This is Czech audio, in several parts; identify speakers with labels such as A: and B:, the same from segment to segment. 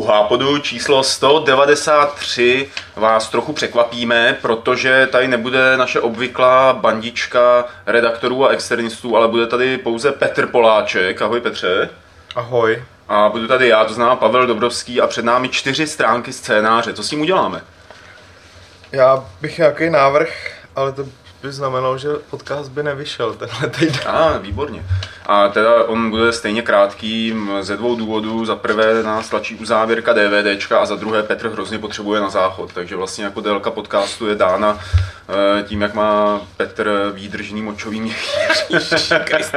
A: U Hápodu číslo 193 vás trochu překvapíme, protože tady nebude naše obvyklá bandička redaktorů a externistů, ale bude tady pouze Petr Poláček. Ahoj Petře.
B: Ahoj.
A: A budu tady já, to znamená Pavel Dobrovský, a před námi 4 stránky scénáře. Co s tím uděláme?
B: Já bych nějaký návrh, ale to by znamenalo, že podcast by nevyšel tenhle týden.
A: Výborně. A teda on bude stejně krátký ze 2 důvodů. Za prvé nás tlačí uzávěrka DVDčka a za druhé Petr hrozně potřebuje na záchod. Takže vlastně jako délka podcastu je dána tím, jak má Petr výdržný močový měchýř.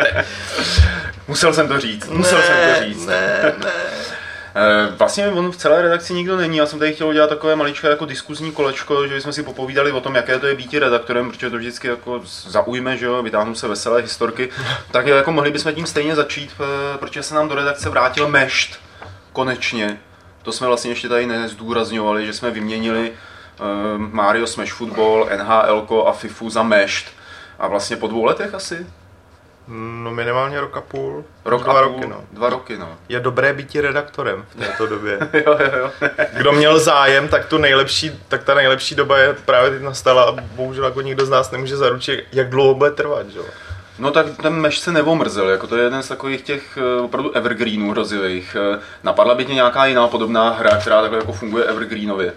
A: Musel jsem to říct.
B: Ne.
A: Vlastně on v celé redakci nikdo není, já jsem tady chtěl udělat takové maličké jako diskuzní kolečko, že bychom si popovídali o tom, jaké to je býti redaktorem, protože to vždycky jako zaujme, že jo, vytáhnou se veselé historky, tak jako mohli bychom tím stejně začít, protože se nám do redakce vrátil mešt, konečně. To jsme vlastně ještě tady nezdůrazňovali, že jsme vyměnili Mario Smash Football, NHL a FIFU za mešt. A vlastně po 2 letech asi?
B: No minimálně rok a půl.
A: 2 roky, no. 2 roky, no.
B: Je dobré být redaktorem v této době.
A: jo.
B: Kdo měl zájem, tak ta nejlepší doba je právě teď nastala a bohužel jako nikdo z nás nemůže zaručit, jak dlouho bude trvat, že jo.
A: No tak ten meš se neomrzel, jako to je jeden z takových těch opravdu evergreenů hrozivých. Napadla by tě nějaká jiná podobná hra, která takhle jako funguje evergreenově?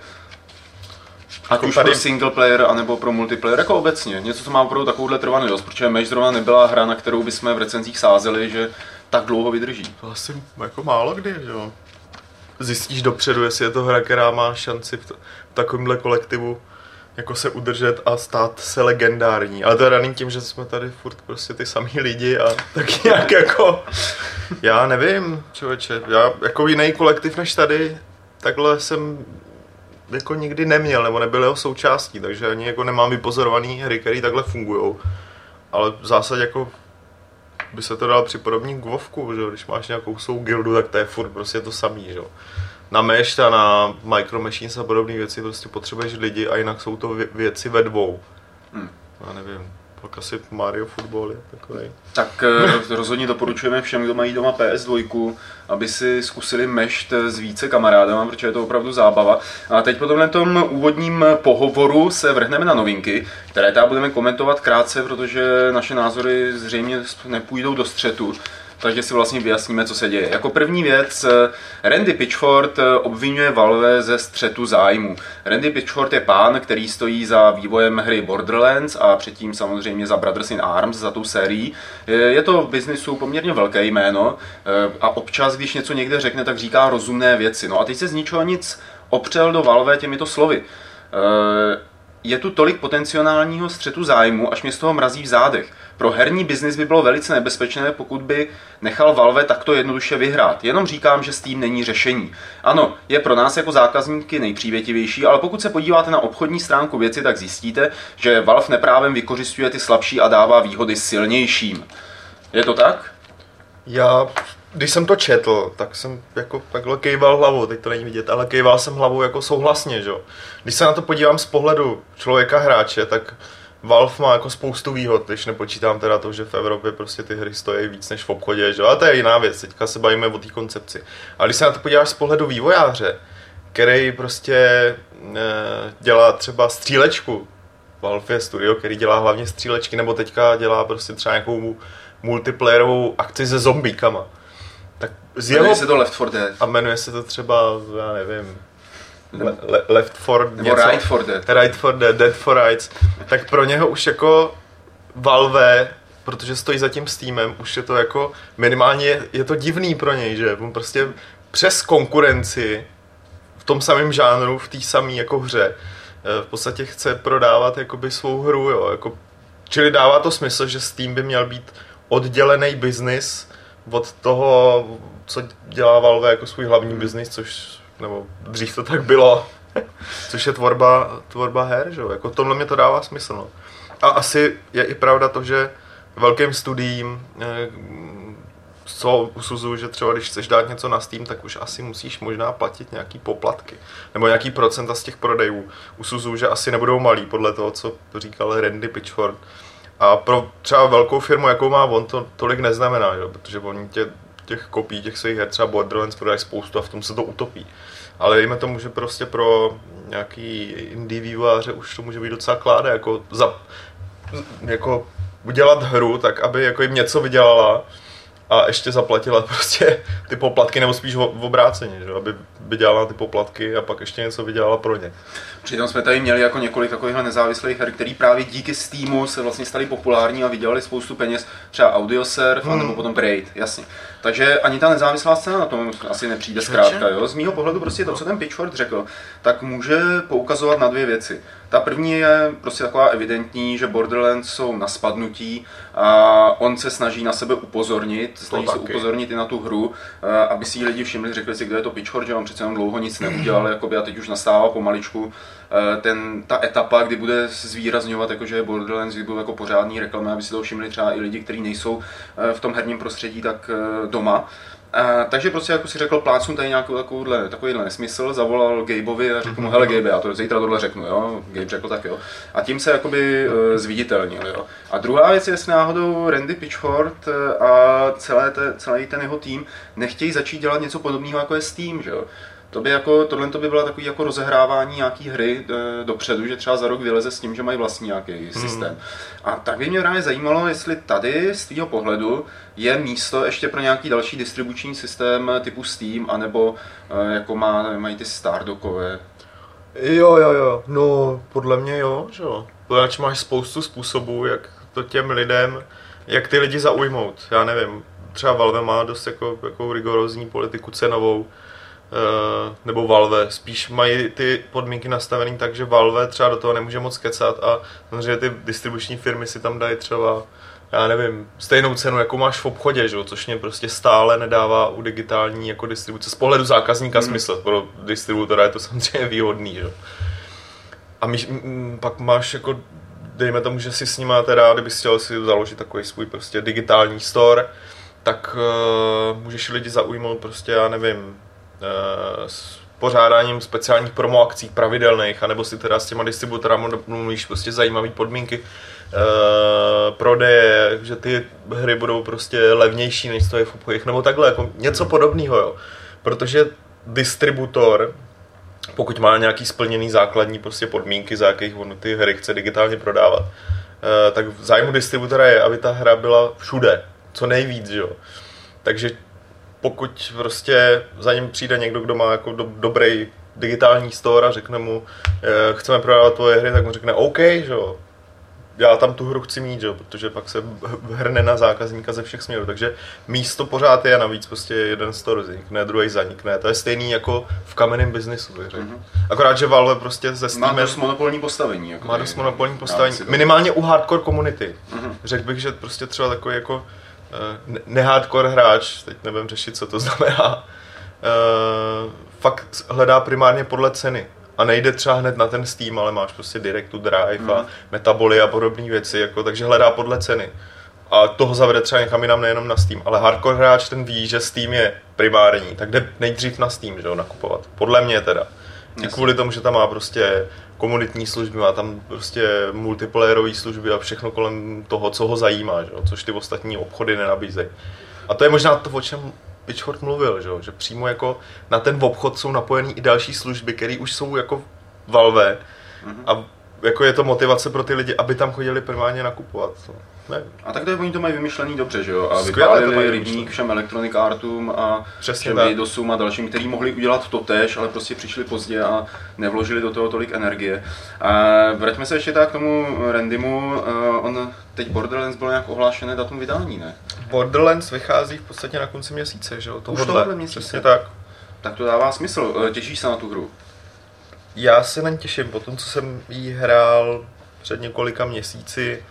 A: Ať už pro single player, anebo pro multiplayer, jako obecně. Něco, co má opravdu takovouhle trvanlivost, protože Meš zrovna nebyla hra, na kterou bychom v recenzích sázeli, že tak dlouho vydrží.
B: To asi jako málo kdy, že jo. Zjistíš dopředu, jestli je to hra, která má šanci v takovémhle kolektivu jako se udržet a stát se legendární. Ale to je daný tím, že jsme tady furt prostě ty samý lidi a tak nějak jako... Já nevím, člověče, já jako jiný kolektiv než tady, takhle jsem jako nikdy neměl, nebo nebyl jeho součástí, takže ani jako nemám vypozorovaný hry, které takhle fungujou. Ale v zásadě jako by se to dalo připodobnit k WoWku, že? Když máš nějakou svou gildu, tak to je furt prostě to samý, že? Na Mesh a na Micro Machines a podobné věci prostě potřebuješ lidi a jinak jsou to věci ve 2. Já nevím, pak asi Mario Football je takový.
A: Tak rozhodně doporučujeme všem, kdo mají doma PS2, aby si zkusili Mesh s více kamarádama, protože je to opravdu zábava. A teď po tomhle úvodním pohovoru se vrhneme na novinky, které tady budeme komentovat krátce, protože naše názory zřejmě nepůjdou do střetu. Takže si vlastně vyjasníme, co se děje. Jako první věc, Randy Pitchford obvinuje Valve ze střetu zájmu. Randy Pitchford je pán, který stojí za vývojem hry Borderlands a předtím samozřejmě za Brothers in Arms, za tou sérií. Je to v biznisu poměrně velké jméno a občas, když něco někde řekne, tak říká rozumné věci. No a teď se z ničeho nic opřel do Valve těmito slovy. Je tu tolik potenciálního střetu zájmu, až mě z toho mrazí v zádech. Pro herní biznis by bylo velice nebezpečné, pokud by nechal Valve takto jednoduše vyhrát. Jenom říkám, že Steam není řešení. Ano, je pro nás jako zákazníky nejpřívětivější, ale pokud se podíváte na obchodní stránku věci, tak zjistíte, že Valve neprávem vykořisťuje ty slabší a dává výhody silnějším. Je to tak?
B: Když jsem to četl, tak jsem jako takhle kejval hlavou, teď to není vidět, ale kejval jsem hlavou jako souhlasně, že? Když se na to podívám z pohledu člověka hráče, tak Valve má jako spoustu výhod, když nepočítám teda to, že v Evropě prostě ty hry stojí víc než v obchodě, že? Ale to je jiná věc, teďka se bavíme o té koncepci. Ale když se na to podíváš z pohledu vývojáře, který prostě dělá třeba střílečku, Valve je studio, který dělá hlavně střílečky, nebo teďka dělá prostě třeba nějakou multiplayerovou akci se zombíkama. Tak
A: jmenuje se to Left 4 Dead.
B: A jmenuje se to třeba, já nevím, Left 4
A: něco. Right 4 Dead.
B: Right 4 Dead, Dead for Rights. Tak pro něho už jako Valve, protože stojí za tím Steamem, už je to jako minimálně je to divný pro něj, že on prostě přes konkurenci v tom samém žánru, v té samé jako hře, v podstatě chce prodávat jakoby svou hru, jo, jako, čili dává to smysl, že Steam by měl být oddělený biznis od toho, co dělá Valve jako svůj hlavní biznis, což, nebo dřív to tak bylo, což je tvorba her, že jo, jako tohle mě to dává smysl, no. A asi je i pravda to, že velkým studiím co usuzuju, že třeba když chceš dát něco na Steam, tak už asi musíš možná platit nějaký poplatky, nebo nějaký procenta z těch prodejů. Usuzuju, že asi nebudou malý, podle toho, co říkal Randy Pitchford. A pro třeba velkou firmu, jakou má on, to tolik neznamená, jo? Protože oni tě těch kopií těch svých her, třeba Borderlands prodají spoustu a v tom se to utopí. Ale dejme tomu, že prostě pro nějaký indie vývojáře už to může být docela kláde, jako udělat hru tak, aby jako jim něco vydělala a ještě zaplatila prostě ty poplatky, nebo spíš v obráceně, že? Aby vydělala ty poplatky a pak ještě něco vydělala pro ně.
A: Přitom jsme tady měli jako několik takovýchhle nezávislých her, který právě díky Steamu se vlastně stali populární a vydělali spoustu peněz, třeba Audiosurf, nebo potom Braid, jasně. Takže ani ta nezávislá scéna na tom asi nepřijde zkrátka, jo. Z mýho pohledu prostě to, co ten Pitchfork řekl, tak může poukazovat na dvě věci. Ta první je prostě taková evidentní, že Borderlands jsou na spadnutí a on se snaží na sebe upozornit, snaží se upozornit i na tu hru, aby si ji lidi všimli, řekli si, kdo je to Pitchfork, že on přece jenom dlouho nic neudělal, jakoby, a teď už nastává pomaličku ta etapa, kdy bude zvýrazňovat, jakože je Borderlands, kdy budou jako pořádný reklamy, aby si to všimli třeba i lidi, kteří nejsou v tom herním prostředí tak doma. Takže prostě jako si řekl, plácnu tady nějakou takovýhle nesmysl, zavolal Gabeovi a řekl mu, hele Gabe, já to zítra tohle řeknu, jo. Gabe řekl tak jo. A tím se jakoby zviditelnil, jo. A druhá věc je, jestli náhodou Randy Pitchford a celý ten jeho tým nechtějí začít dělat něco podobného jako je Steam, že jo. Tohle by byla takový jako rozehrávání nějaký hry dopředu, že třeba za rok vyleze s tím, že mají vlastní nějaký systém. A tak by mě právě zajímalo, jestli tady z tvýho pohledu je místo ještě pro nějaký další distribuční systém typu Steam, anebo jako mají ty Stardockové.
B: Jo, no podle mě jo, že jo. Protože máš spoustu způsobů, jak to těm lidem, jak ty lidi zaujmout. Já nevím, třeba Valve má dost jako rigorózní politiku cenovou, nebo Valve, spíš mají ty podmínky nastavené tak, že Valve třeba do toho nemůže moc kecat a samozřejmě ty distribuční firmy si tam dají třeba, já nevím, stejnou cenu, jako máš v obchodě, že? Což mě prostě stále nedává u digitální jako distribuce z pohledu zákazníka smysl, pro distributora je to samozřejmě výhodný, že? A pak máš jako, dejme tomu, že si s nima teda, kdybys chtěl si založit takový svůj prostě digitální store, tak můžeš lidi zaujmout prostě, já nevím, s pořádáním speciálních promo akcí pravidelných, anebo si teda s těma distributorama mluvíš prostě zajímavé podmínky prodeje, že ty hry budou prostě levnější, než to je v obchodech, nebo takhle, jako něco podobného, jo. Protože distributor, pokud má nějaký splněný základní prostě podmínky, za jakých on ty hry chce digitálně prodávat, tak v zájmu distributora je, aby ta hra byla všude, co nejvíc, jo. Takže pokud prostě za ním přijde někdo, kdo má jako dobrý digitální store a řekne mu, chceme prodávat tvoje hry, tak mu řekne OK, že jo. Já tam tu hru chci mít, že jo, protože pak se hrne na zákazníka ze všech směrů, takže místo pořád je, navíc prostě jeden store vznikne, druhý zanikne, to je stejný jako v kamenném biznisu, bych řekl. Akorát, že Valve prostě se Steamem...
A: Má dost monopolní postavení. Jako
B: má dost monopolní postavení, minimálně u hardcore komunity. Řekl bych, že prostě třeba takový jako nehardcore hráč, teď nevím řešit, co to znamená, fakt hledá primárně podle ceny. A nejde třeba hned na ten Steam, ale máš prostě Direct to Drive a Metaboly a podobné věci, jako, takže hledá podle ceny. A toho zavede třeba někam jinam, nejenom na Steam. Ale hardcore hráč ten ví, že Steam je primární, tak jde nejdřív na Steam, že jo, nakupovat. Podle mě teda. I kvůli tomu, že tam má prostě komunitní služby, má tam prostě multiplayerové služby a všechno kolem toho, co ho zajímá, že jo, což ty ostatní obchody nenabízejí. A to je možná to, o čem Pitchfork mluvil, že přímo jako na ten obchod jsou napojený i další služby, které už jsou jako Valve a jako je to motivace pro ty lidi, aby tam chodili primárně nakupovat.
A: A tak oni to mají vymyšlený dobře, že jo? A vypálili rybník všem Electronic Artům a všem Eidosům a dalším, kteří mohli udělat totéž, ale prostě přišli pozdě a nevložili do toho tolik energie. A vraťme se ještě tak k tomu Randymu. Teď Borderlands byl nějak ohlášené datum vydání, ne?
B: Borderlands vychází v podstatě na konci měsíce, že jo?
A: Už tohle měsíce?
B: Přesně tak.
A: Tak to dává smysl. Těšíš se na tu hru?
B: Já se na ní těším, po tom, co jsem jí hrál před několika měsíci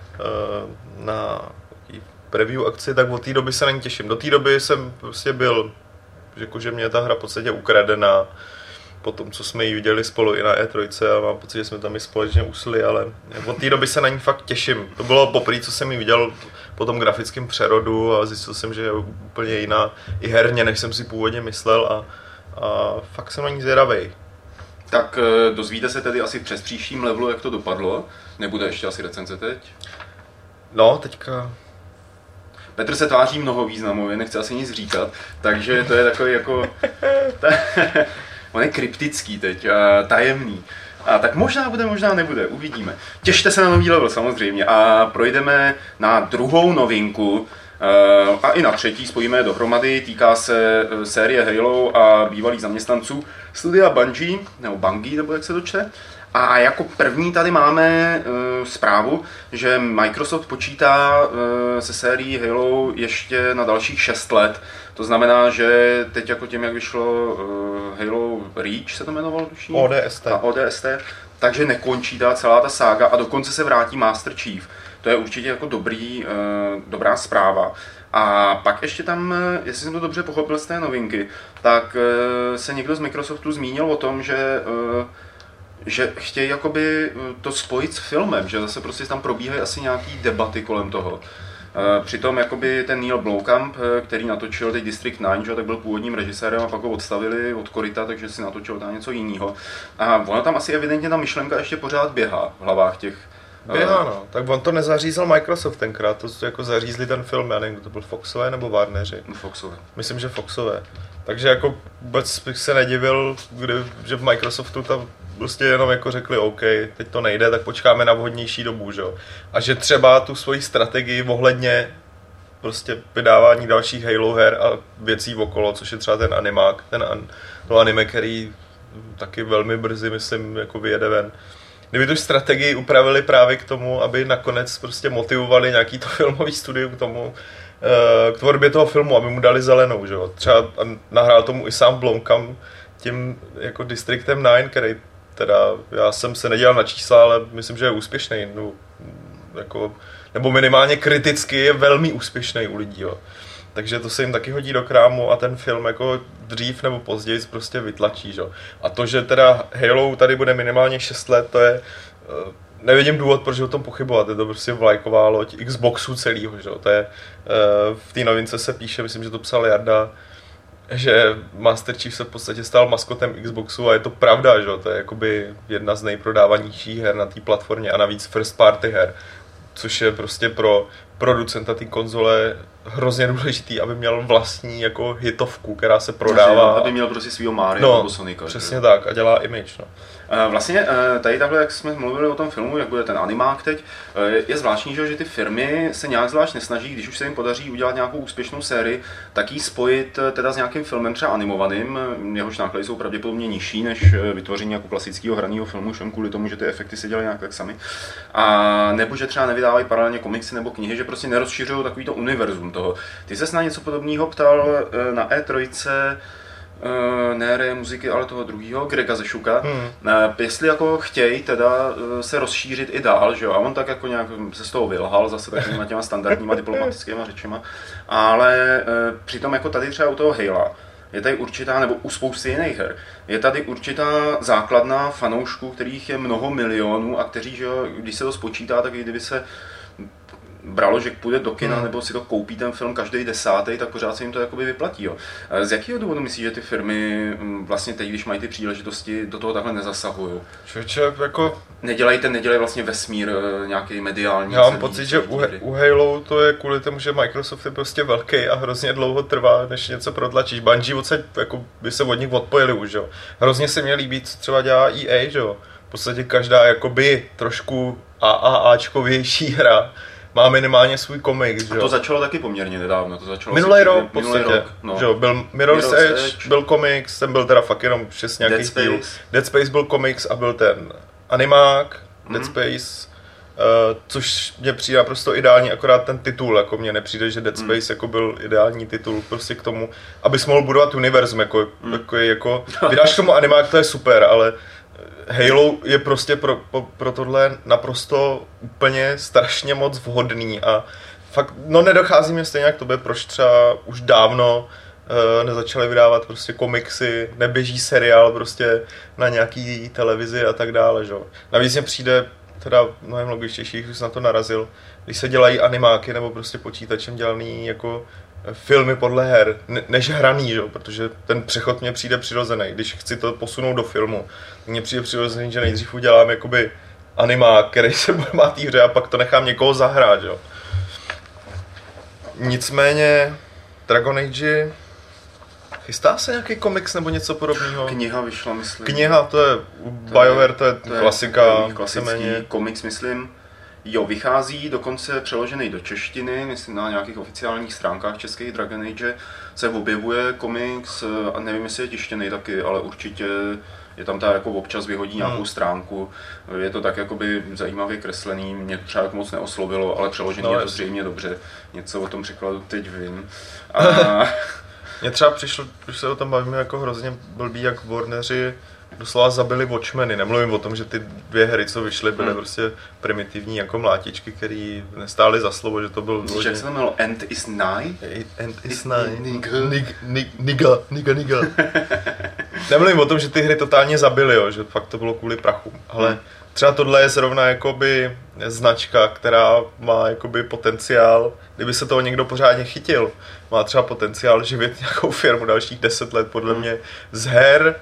B: na preview akci, tak od té doby se na ní těším. Do té doby jsem prostě byl, že mě ta hra v podstatě ukradená po tom, co jsme ji viděli spolu i na E3 a mám pocit, že jsme tam i společně usli, ale od té doby se na ní fakt těším. To bylo poprvé, co jsem ji viděl po tom grafickém přerodu a zjistil jsem, že je úplně jiná i herně, než jsem si původně myslel a fakt jsem na ní zvědavej.
A: Tak dozvíte se tedy asi přes příštím levelu, jak to dopadlo. Nebude ještě asi recenze teď?
B: No, teďka...
A: Petr se tváří mnoho významově, nechce asi nic říkat, takže to je takový jako... On je kryptický teď, tajemný. A tak možná bude, možná nebude, uvidíme. Těšte se na nový level samozřejmě a projdeme na druhou novinku a i na třetí, spojíme je dohromady, týká se série Halo a bývalých zaměstnanců studia Bungie, nebo Bungie, nebo jak se to čte. A jako první tady máme zprávu, že Microsoft počítá se sérií Halo ještě na dalších 6 let. To znamená, že teď jako tím, jak vyšlo Halo Reach, se to jmenovalo tuším? ODST. Takže nekončí celá ta sága a dokonce se vrátí Master Chief. To je určitě jako dobrá zpráva. A pak ještě tam, jestli jsem to dobře pochopil z té novinky, tak se někdo z Microsoftu zmínil o tom, že chtějí jakoby to spojit s filmem, že zase prostě tam probíhají asi nějaký debaty kolem toho. Přitom jakoby ten Neil Blomkamp, který natočil teď District 9, že, tak byl původním režisérem a pak ho odstavili od koryta, takže si natočil tam něco jiného. A ono tam asi evidentně ta myšlenka ještě pořád běhá v hlavách těch.
B: Běhá, no. Tak on to nezařízl Microsoft tenkrát, to jako zařízli ten film, já nevím, kdo to byl, Foxové nebo Warneri?
A: Foxové.
B: Myslím, že Foxové. Takže jako vůbec bych se nedivil, že v Microsoftu tam prostě jenom jako řekli OK, teď to nejde, tak počkáme na vhodnější dobu, že jo. A že třeba tu svoji strategii ohledně prostě vydávání dalších Halo her a věcí okolo, což je třeba ten animák, to anime, který taky velmi brzy, myslím, jako vyjede ven. Kdyby tu strategii upravili právě k tomu, aby nakonec prostě motivovali nějaký to filmový studio k tomu, k tvorbě toho filmu, aby mu dali zelenou, že jo. Třeba nahrál tomu i sám Blomkamp tím jako Districtem 9, který teda, já jsem se nedělal na čísla, ale myslím, že je úspěšný, no, jako, nebo minimálně kriticky je velmi úspěšný u lidí, jo. Takže to se jim taky hodí do krámu a ten film jako dřív nebo později prostě vytlačí, že? A to, že teda Halo tady bude minimálně 6 let, to je, nevidím důvod, proč o tom pochybovat, je to prostě vlajková loď Xboxu celýho, že? To je, v té novince se píše, myslím, že to psal Jarda, že Master Chief se v podstatě stal maskotem Xboxu a je to pravda, že? To je jakoby jedna z nejprodávanějších her na té platformě a navíc first party her, což je prostě pro producenta té konzole hrozně důležitý, aby měl vlastní jako hitovku, která se prodává.
A: Aby měl prostě svýho Mario nebo Sonika.
B: Přesně tak a dělá image. No.
A: Vlastně tady takhle, jak jsme mluvili o tom filmu, jak bude ten animák teď, je zvláštní, že ty firmy se nějak zvlášť nesnaží, když už se jim podaří udělat nějakou úspěšnou sérii, tak ji spojit teda s nějakým filmem třeba animovaným, jehož náklady jsou pravděpodobně nižší než vytvoření jako klasického hraného filmu, všem kvůli tomu, že ty efekty se dělají nějak tak sami. A nebo že třeba nevydávají paralelně komiksy nebo knihy, že prostě nerozšiřují takovýto univerzum toho. Ty ses na něco podobného ptal na E3, ne muziky, ale toho druhého, Grega Zešuka, jestli jako chtějí teda se rozšířit i dál, že jo, a on tak jako nějak se z toho vylhal zase takovýma těma standardníma diplomatickýma řečima, ale přitom jako tady třeba u toho Halo je tady určitá, nebo u spousty jiných her, je tady určitá základna fanoušků, kterých je mnoho milionů a kteří, že jo, když se to spočítá, tak i kdyby se bralo, že půjde do kina nebo si to koupí ten film každý 10., tak pořád se jim to jakoby vyplatí. Jo. Z jakého důvodu myslíš, že ty firmy vlastně teď, když mají ty příležitosti, do toho takhle nezasahují?
B: Jako...
A: Nedělají vlastně vesmír nějaký mediální.
B: Já mám pocit, že u Halo to je kvůli tomu, že Microsoft je prostě velký a hrozně dlouho trvá, než něco prodlačíš. Bungie jako by se od nich odpojili už, jo. Hrozně se mě líbí, co třeba dělá EA, že jo. V podstatě každá jakoby trošku AAAčkovější hra má minimálně svůj komiks.
A: A to začalo taky poměrně nedávno. To začalo
B: minulý rok v podstatě.
A: No.
B: Že byl Mirror's Edge, byl komiks, ten byl teda fakt jenom přes nějaký styl. Dead Space byl komiks a byl ten animák, Dead Space, což mě přijde naprosto ideální, akorát ten titul, jako mně nepřijde, že Dead Space jako byl ideální titul prostě k tomu, abys mohl budovat univerzum, jako vydáš tomu animák, to je super, ale Halo je prostě pro tohle naprosto úplně strašně moc vhodný a fakt, no nedochází mě stejně jak tobě, proč třeba už dávno nezačali vydávat prostě komiksy, neběží seriál prostě na nějaký televizi a tak dále, že? Navíc mě přijde teda mnohem logičtější, když jsem na to narazil, když se dělají animáky nebo prostě počítačem dělaný jako filmy podle her, než hraný, že? Protože ten přechod mně přijde přirozený. Když chci to posunout do filmu, mně přijde přirozený, že nejdřív udělám jakoby animák, který se bude má té hře a pak to nechám někoho zahrát, že? Nicméně Dragon Age, chystá se nějaký komiks nebo něco podobného?
A: Kniha vyšla, myslím.
B: Kniha, to je BioWare, to je klasika.
A: Klasický komiks, myslím. Jo, vychází dokonce přeložený do češtiny, myslím na nějakých oficiálních stránkách českých Dragon Age se objevuje komiks, a nevím, jestli je tištěný taky, ale určitě je tam ta jako občas vyhodí nějakou stránku. Je to tak jakoby zajímavě kreslený, mě třeba jako moc neoslovilo, ale přeložený je to zřejmě dobře. Něco o tom překladu teď vím. A...
B: Mně třeba přišlo, když se o tom bavíme, jako hrozně blbý, jak Warneri doslova zabili Watchmeny. Nemluvím o tom, že ty 2 hry, co vyšly, byly prostě primitivní jako mlátičky, které nestály za slovo, že to byl...
A: Víš, jak se to jmenovalo? End is nigh?
B: End is nigh. Niga. Nemluvím o tom, že ty hry totálně zabily, jo, že fakt to bylo kvůli prachu, ale třeba tohle je zrovna jakoby značka, která má jakoby potenciál, kdyby se toho někdo pořádně chytil, má třeba potenciál živit nějakou firmu dalších 10 let, podle mě, z her,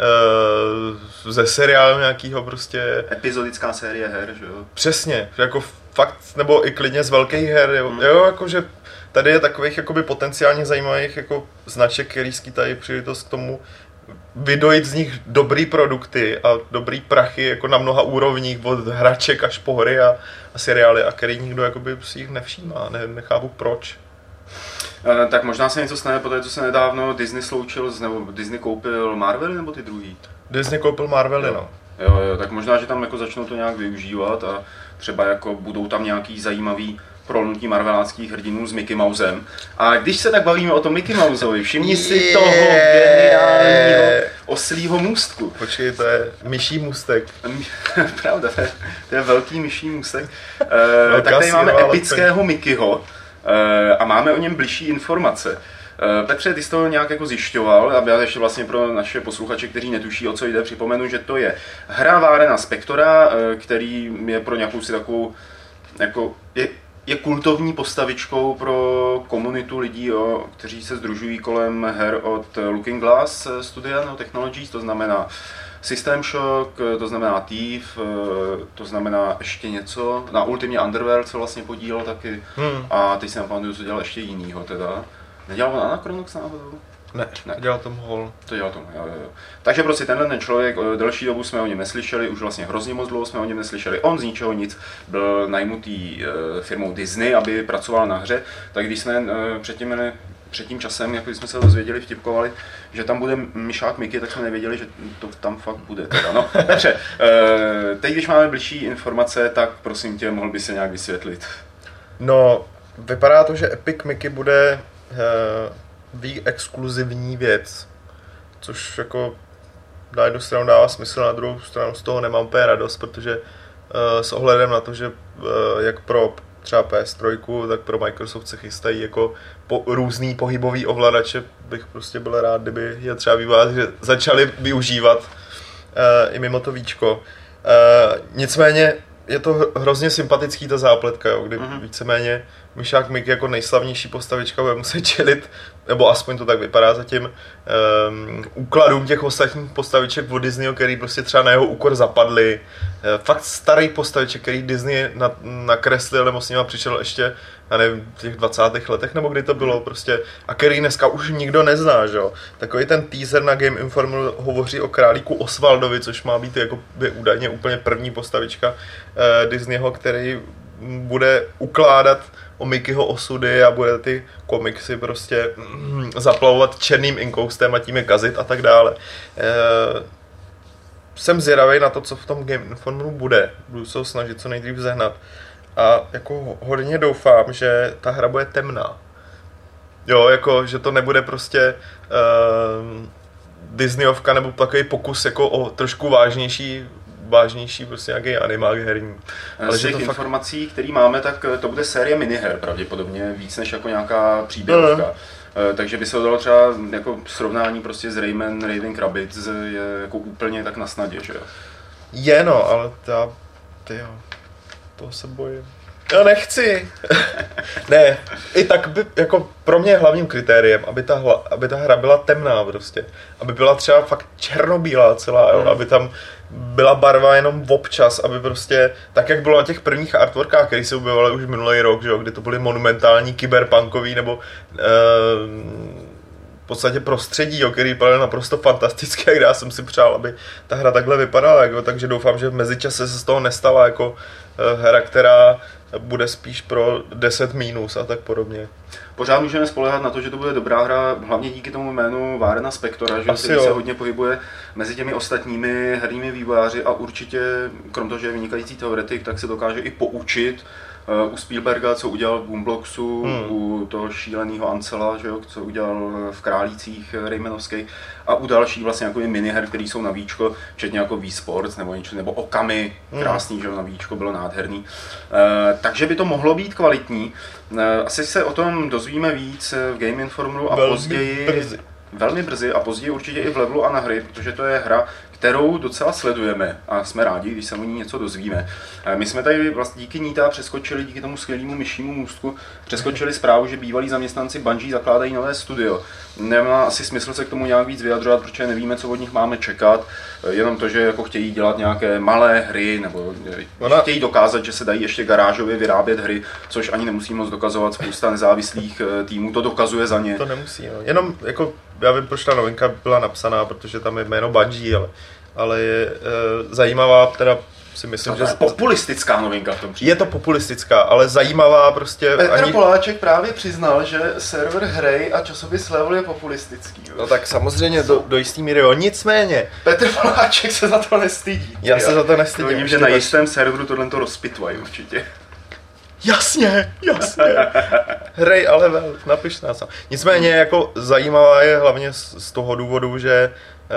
B: ze seriálu nějakého prostě...
A: Epizodická série her, že jo?
B: Přesně, jako fakt, nebo i klidně z velkých her, jo, jakože tady je takových jakoby potenciálně zajímavých jako značek, který skýtají příležitost k tomu vydojit z nich dobrý produkty a dobrý prachy jako na mnoha úrovních, od hraček až po hry a seriály, a který nikdo jakoby si jich nevšímá, nechápu proč.
A: Tak možná se něco stane po té, co se nedávno Disney sloučil, nebo Disney koupil Marvely, nebo ty druhý?
B: Disney koupil Marvely, no.
A: Jo, tak možná, že tam jako začnou to nějak využívat a třeba jako budou tam nějaký zajímavý prolnutí marveláckých hrdinů s Mickey Mousem. A když se tak bavíme o tom Mickey Mouseovi, všimni si toho geniálního oslího můstku.
B: Počkej, to je myší můstek.
A: Pravda, to je velký myší můstek. Tak tady máme epického Mickeyho a máme o něm bližší informace. Petře, ty jsi to nějak jako zjišťoval, aby já ještě vlastně pro naše posluchače, kteří netuší, o co jde, připomenu, že to je hra Warrena Spectora, který je pro nějakou si takovou, jako je kultovní postavičkou pro komunitu lidí, kteří se sdružují kolem her od Looking Glass Studia No Technologies, to znamená System Shock, to znamená Thief, to znamená ještě něco, na Ultimate Underworld se vlastně podílel taky, a teď si nepamatuju, co dělal ještě jinýho teda. Nedělal on Anachronox náhodou?
B: Ne, dělal Tom Hall.
A: To dělal Tom, jo. Takže prostě tenhle člověk, delší dobu jsme o něm neslyšeli, už vlastně hrozně moc dlouho jsme o něm neslyšeli. On z ničeho nic byl najmutý firmou Disney, aby pracoval na hře, tak když jsme před tím časem, jako když jsme se dozvěděli, vtipkovali, že tam bude myšák Mickey, tak jsme nevěděli, že to tam fakt bude teda, no. Takže, teď když máme bližší informace, tak prosím tě, mohl by se nějak vysvětlit.
B: No, vypadá to, že Epic Mickey bude exkluzivní věc, což jako na jednu stranu dává smysl, na druhou stranu z toho nemám úplně radost, protože s ohledem na to, že jak pro třeba PS3, tak pro Microsoft se chystají jako různý pohybový ovladače, bych prostě byl rád, kdyby je třeba že začali využívat i mimo to víčko. Nicméně je to hrozně sympatický ta zápletka, jo, kdy víceméně myšák Mickey jako nejslavnější postavička bude muset čelit, nebo aspoň to tak vypadá zatím, úkladům těch ostatních postaviček od Disneyho, který prostě třeba na jeho úkor zapadly. Fakt starý postaviček, který Disney nakreslil, nebo s nima přišel ještě, já nevím, v těch 20. letech, nebo kdy to bylo prostě, a který dneska už nikdo nezná, že jo. Takový ten teaser na Game Informer hovoří o králíku Osvaldovi, což má být jako by údajně úplně první postavička Disneyho, který bude ukládat o Mickeyho osudy a bude ty komiksy prostě zaplavovat černým inkoustem a tím je kazit a tak dále. Jsem zvědavý na to, co v tom Game Informeru bude. Budu se ho snažit co nejdřív zehnat. A jako hodně doufám, že ta hra bude temná. Jo, jako, že to nebude prostě Disneyovka nebo takový pokus jako o trošku vážnější prostě nějaký animák herní.
A: Ale z těch informací, které máme, tak to bude série miniher pravděpodobně, víc než jako nějaká příběhovka. Takže by se to dalo třeba jako srovnání prostě s Rayman Raving Rabbids je jako úplně tak na snadě, že jo?
B: Je no, ale toho se bojím. Já nechci. Ne, i tak by, jako pro mě je hlavním kritériem, aby ta hra byla temná prostě. Aby byla třeba fakt černobílá celá, jo? Aby tam byla barva jenom občas, aby prostě, tak jak bylo na těch prvních artworkách, které se objevovaly už minulý rok, že jo? Kdy to byly monumentální kyberpunkový nebo v podstatě prostředí, jo, který vypadal naprosto fantasticky, a já jsem si přál, aby ta hra takhle vypadala, jako, takže doufám, že v mezičase se z toho nestala jako hra, která bude spíš pro 10 mínus a tak podobně.
A: Pořád můžeme spoléhat na to, že to bude dobrá hra, hlavně díky tomu jménu Warrena Spectora, že který se hodně pohybuje mezi těmi ostatními herními vývojáři a určitě, krom toho, že je vynikající teoretik, tak se dokáže i poučit u Spielberga, co udělal v Boomboxu, u toho šíleného Ancela, že jo, co udělal v Králících Raymanovských a u dalších vlastně jako miniher, které jsou na víčko, včetně jako Wii Sports nebo něco, nebo Okami, krásný, že jo, na víčko, bylo nádherný. Takže by to mohlo být kvalitní. Asi se o tom dozvíme víc v Game Informeru a velmi brzy a později určitě i v Levelu a na hry, protože to je hra, kterou docela sledujeme a jsme rádi, když se o ní něco dozvíme. My jsme tady vlastně díky ní přeskočili, díky tomu skvělému myšímu můstku, přeskočili zprávu, že bývalí zaměstnanci Bungie zakládají nové studio. Nemá asi smysl se k tomu nějak víc vyjadřovat, protože nevíme, co od nich máme čekat. Jenom to, že jako chtějí dělat nějaké malé hry, nebo chtějí dokázat, že se dají ještě garážově vyrábět hry, což ani nemusí moc dokazovat, spousta nezávislých týmů to dokazuje za ně.
B: To nemusí, no. Jenom jako, já vím, proč ta novinka byla napsaná, protože tam je jméno Bungie, ale je zajímavá, teda si myslím,
A: že... populistická novinka v tom případě.
B: Je to populistická, ale zajímavá prostě...
A: Petr Poláček právě přiznal, že server Hry a časopis Level je populistický.
B: No tak samozřejmě do jistý míry, jo. Nicméně...
A: Petr Poláček se za to nestydí.
B: Já se za to nestydím.
A: Vidím, že na jistém serveru tohle to rozpitvají určitě.
B: Jasně. Hry a Level, napiš nás. Nicméně jako zajímavá je hlavně z toho důvodu, že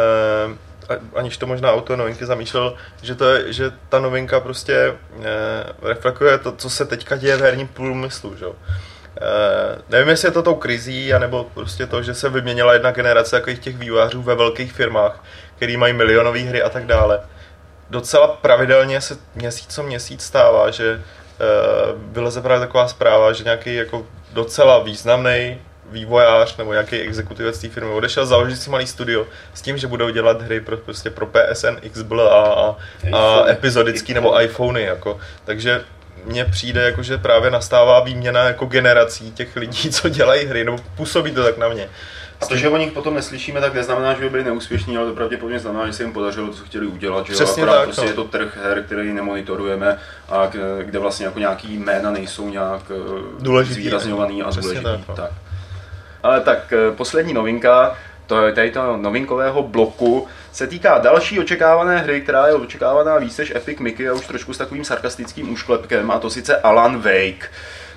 B: aniž to možná autor novinky zamýšlel, že ta novinka prostě reflektuje to, co se teďka děje v herním průmyslu, že? Nevím, jestli je to tou krizí, anebo prostě to, že se vyměnila jedna generace takových těch vývojářů ve velkých firmách, který mají milionové hry a tak dále. Docela pravidelně se měsíc co měsíc stává, že vyleze právě taková zpráva, že nějaký jako docela významný vývojář nebo nějaký exekutivec té firmy odešel založit si malý studio s tím, že budou dělat hry prostě pro PSN, XBL a epizodický nebo iPhony. Jako. Takže mně přijde, jako, že právě nastává výměna jako generací těch lidí, co dělají hry, nebo působí to tak na mě.
A: A to, že o nich potom neslyšíme, tak neznamená, že by byli neúspěšní, ale to pravděpodobně znamená, že se jim podařilo to, co chtěli udělat. Že
B: přesně
A: akorát
B: tak,
A: prostě je to trh her, který nemonitorujeme a kde vlastně jako nějaký jména nejsou nějak zvýrazňovaný a důležitý. Tak. Ale tak poslední novinka, tady toho novinkového bloku, se týká další očekávané hry, která je očekávaná víc než Epic Mickey a už trošku s takovým sarkastickým úšklepkem, a to sice Alan Wake.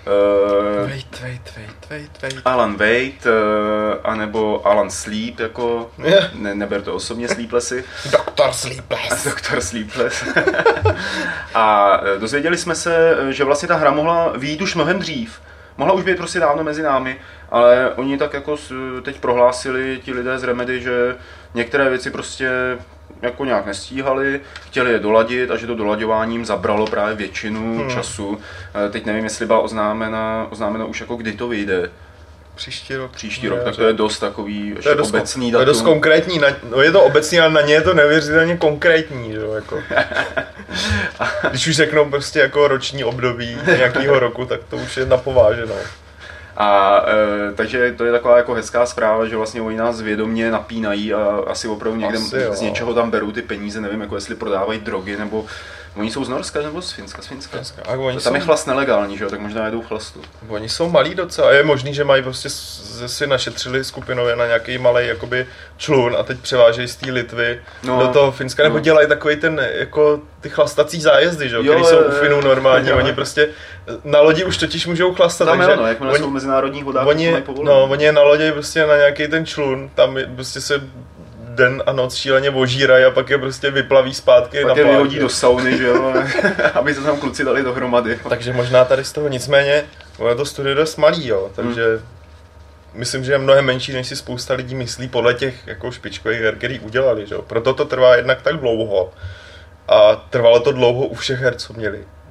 B: Wait.
A: Alan Wake, anebo Alan Sleep, jako neber to osobně, Sleeplessy. Dr. Sleepless. A dozvěděli jsme se, že vlastně ta hra mohla vyjít už mnohem dřív. Mohla už být prostě dávno mezi námi, ale oni tak jako teď prohlásili ti lidé z Remedy, že některé věci prostě jako nějak nestíhali, chtěli je doladit a že to dolaďováním zabralo právě většinu času. Teď nevím, jestli byla oznámena už jako kdy to vyjde. Příští rok, tak to je dost takový ještě obecný datum.
B: To je dost konkrétní, je to obecný, ale na ně je to neuvěřitelně konkrétní, že? Jako. Když už řeknou prostě jako roční období nějakého roku, tak to už je napováženo.
A: A takže to je taková jako hezká zpráva, že vlastně oni nás vědomě napínají a asi opravdu někde z něčeho tam berou ty peníze, nevím, jako jestli prodávají drogy, nebo oni jsou z Norska nebo z Finska? Tam je chlast nelegální, že jo, tak možná jedou chlastu.
B: Oni jsou malí docela, je možný, že mají prostě si našetřili skupinově na nějaký malý jakoby člun a teď převážejí z té Litvy do toho Finska, nebo dělají takový ten, jako ty chlastací zájezdy, že jo, který jsou u Finů normální, oni prostě na lodi už totiž můžou chlastat,
A: tam takže jakmile jsou v mezinárodních vodách,
B: oni je nalodí prostě na nějaký ten člun, tam prostě se den a noc šíleně ožírají a pak je prostě vyplaví zpátky
A: pak na je vyhodí do sauny, že jo, aby se tam kluci dali dohromady.
B: Takže možná tady z toho, nicméně, ono to studio dost malý, jo, takže myslím, že je mnohem menší, než si spousta lidí myslí podle těch jako špičkových her, který udělali, že jo. Proto to trvá jednak tak dlouho a trvalo to dlouho u všech her, co měli.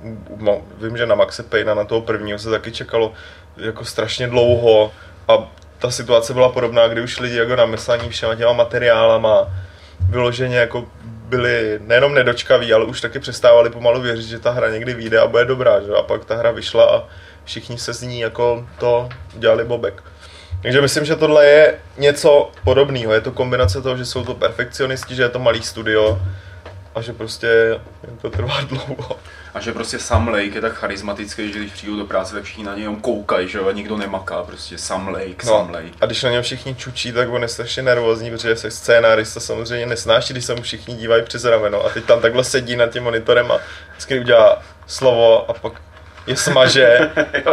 B: vím, že na Maxe Payna, na toho prvního se taky čekalo jako strašně dlouho a ta situace byla podobná, kdy už lidi jako namyslení všema těma materiálama vyloženě jako byli nejenom nedočkaví, ale už taky přestávali pomalu věřit, že ta hra někdy vyjde a bude dobrá, že? A pak ta hra vyšla a všichni se z ní jako to udělali bobek. Takže myslím, že tohle je něco podobného. Je to kombinace toho, že jsou to perfekcionisti, že je to malý studio a že prostě to trvá dlouho.
A: A že prostě Sam Lake je tak charismatický, že když přijdou do práce, tak všichni na něj koukají, že jo, a nikdo nemaká, prostě Sam Lake.
B: A když na něm všichni čučí, tak on je strašně nervózní, protože se scénárista samozřejmě nesnáší, když se mu všichni dívají přes rameno a teď tam takhle sedí nad tím monitorem a vždycky udělá slovo a pak je smaže.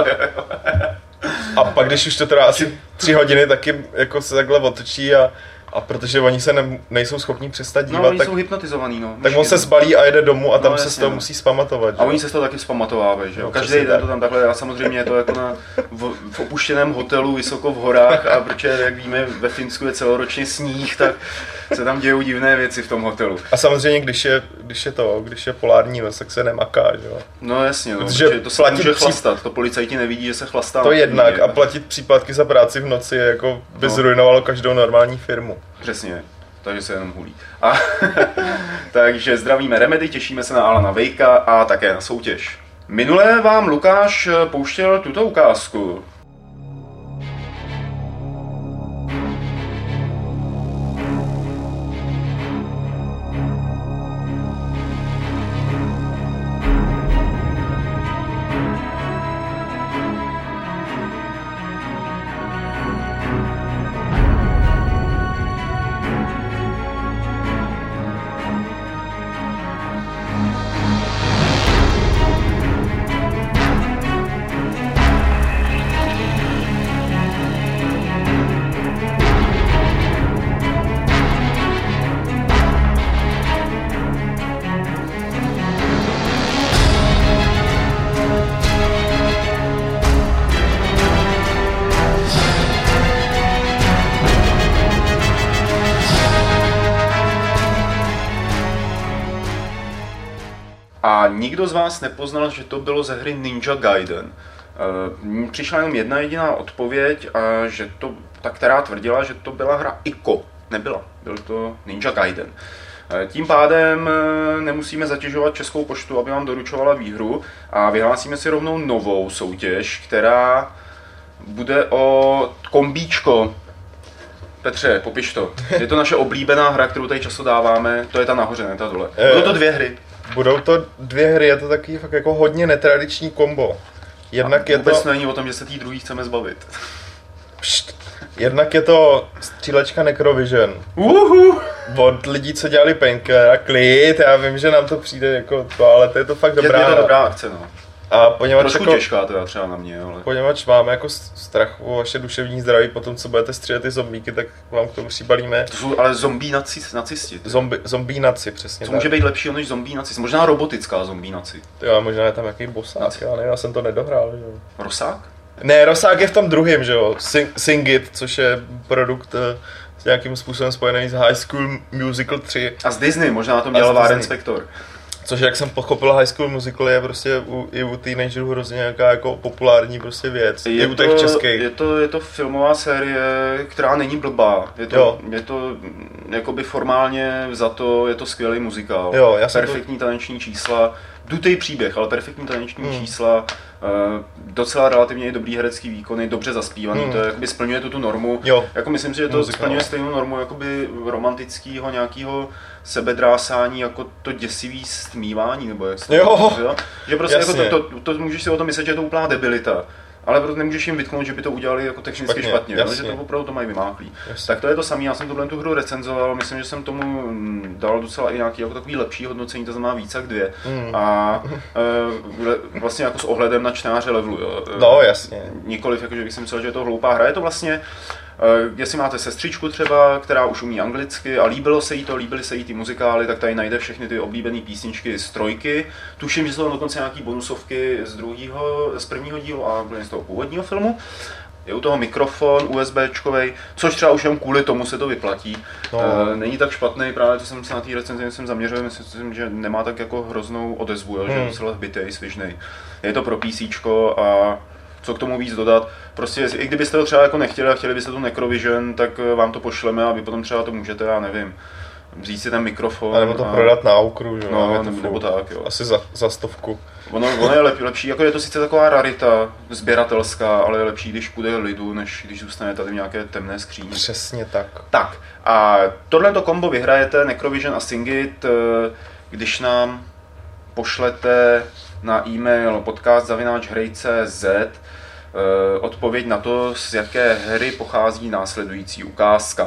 B: A pak když už to trvá asi 3 hodiny, taky jako se takhle otočí a protože oni se nejsou schopni přestat dívat,
A: no, oni
B: tak,
A: jsou hypnotizovaný, no.
B: Tak on se zbalí a jede domů a tam se z toho musí zpamatovat.
A: A oni se z toho taky vzpamatovávají, že jo. Každý den to tam takhle, a samozřejmě je to jako v opuštěném hotelu vysoko v horách a protože, jak víme, ve Finsku je celoročně sníh, tak se tam dějou divné věci v tom hotelu.
B: A samozřejmě, když je polární noc, tak se nemaká, že jo.
A: No jasně, no, protože to se může chlastat, to policajti nevidí, že se chlastá.
B: To jednak a platit příplatky za práci v noci je jako by zrujnovalo každou normální firmu.
A: Přesně, takže se jenom hulí. Takže zdravíme Remedy, těšíme se na Alana Wakea a také na soutěž. Minule vám Lukáš pouštěl tuto ukázku. A nikdo z vás nepoznal, že to bylo ze hry Ninja Gaiden. Přišla jenom jedna jediná odpověď, a že to, ta, která tvrdila, že to byla hra Ico. Nebyla, byl to Ninja Gaiden. Tím pádem nemusíme zatěžovat Českou poštu, aby vám doručovala výhru a vyhlásíme si rovnou novou soutěž, která bude o kombíčko. Petře, popiš to. Je to naše oblíbená hra, kterou tady často dáváme, to je ta nahoře, ne ta dole. Budou to 2 hry.
B: Budou to 2 hry, je to taky fakt jako hodně netradiční kombo.
A: Jednak je to... není o tom, že se tý druhý chceme zbavit.
B: Jednak je to střílečka Necrovision. Od lidí, co dělali Painkillera, klid, já vím, že nám to přijde jako to, ale to je to fakt dobrá.
A: Je to dobrá akce, no.
B: A poněvadž
A: trošku
B: jako,
A: těžká teda třeba na mě, ale...
B: Poněvadž máme jako strach o vaše duševní zdraví po tom, co budete střílet ty zombíky, tak vám k tomu přibalíme.
A: To jsou ale zombí nacisti.
B: Zombí naci, přesně.
A: Co může být lepšího než zombí naci? Možná robotická zombí naci.
B: Jo, možná je tam nějaký bosák, já jsem to nedohrál, že jo.
A: Rosák?
B: Ne, Rosák je v tom druhém, že jo. Sing It, což je produkt s nějakým způsobem spojený s High School Musical 3.
A: A z Disney, možná na tom dělal Warren Spector.
B: Což, jak jsem pochopil, High School Musical je prostě i u teenagerů hrozně nějaká jako populární prostě věc. I u těch českých.
A: Je to filmová série, která není blbá. Je to jakoby formálně za to, je to skvělý muzikál.
B: Jo,
A: perfektní taneční čísla, dutej příběh, ale perfektní taneční čísla, docela relativně dobrý herecký výkony, dobře zaspívaný, to jakoby splňuje tu normu.
B: Jo.
A: Jako myslím si, že to splňuje stejnou normu jakoby romantického nějakého sebedrásání, jako to děsivý stmívání, nebo jak se to že prostě jako to můžeš si o tom myslet, že je to úplná debilita. Ale proto nemůžeš jim vytknout, že by to udělali jako technicky špatně, že to opravdu to mají vymáklý. Tak to je to samé, já jsem tu hru recenzoval, myslím, že jsem tomu dal docela i nějaký jako takový lepší hodnocení, to znamená víc jak 2. A vlastně jako s ohledem na čtenáře levelu, jo.
B: No jasně.
A: Nikoliv, jako, že bych si myslel, že je to hloupá hra, je to vlastně, jestli máte sestřičku třeba, která už umí anglicky a líbily se jí ty muzikály, tak tady najde všechny ty oblíbené písničky z 3. Tuším, že jsou tam dokonce nějaký bonusovky z prvního dílu a z toho původního filmu. Je u toho mikrofon USBčkovej, což třeba už jenom kvůli tomu se to vyplatí. No. Není tak špatný, právě to jsem se na té recenzi zaměřil, myslím, že nemá tak jako hroznou odezvu, jo, že je docela hbitej, svižnej. Je to pro PCčko a co k tomu víc dodat. Prostě i kdybyste to třeba jako nechtěli a chtěli byste tu Necrovision, tak vám to pošleme a vy potom třeba to můžete, já nevím, vzít si ten mikrofon.
B: A nebo to prodat na Aukru, že?
A: No, nebo tak, jo.
B: Asi za 100.
A: Ono je lepší, jako je to sice taková rarita, sběratelská, ale je lepší, když půjde lidu, než když zůstane tady v nějaké temné skříni.
B: Přesně tak.
A: Tak, a tohleto kombo vyhrajete, Necrovision a Singit, když nám pošlete na e-mail podcast@hraj.cz odpověď na to, z jaké hry pochází následující ukázka.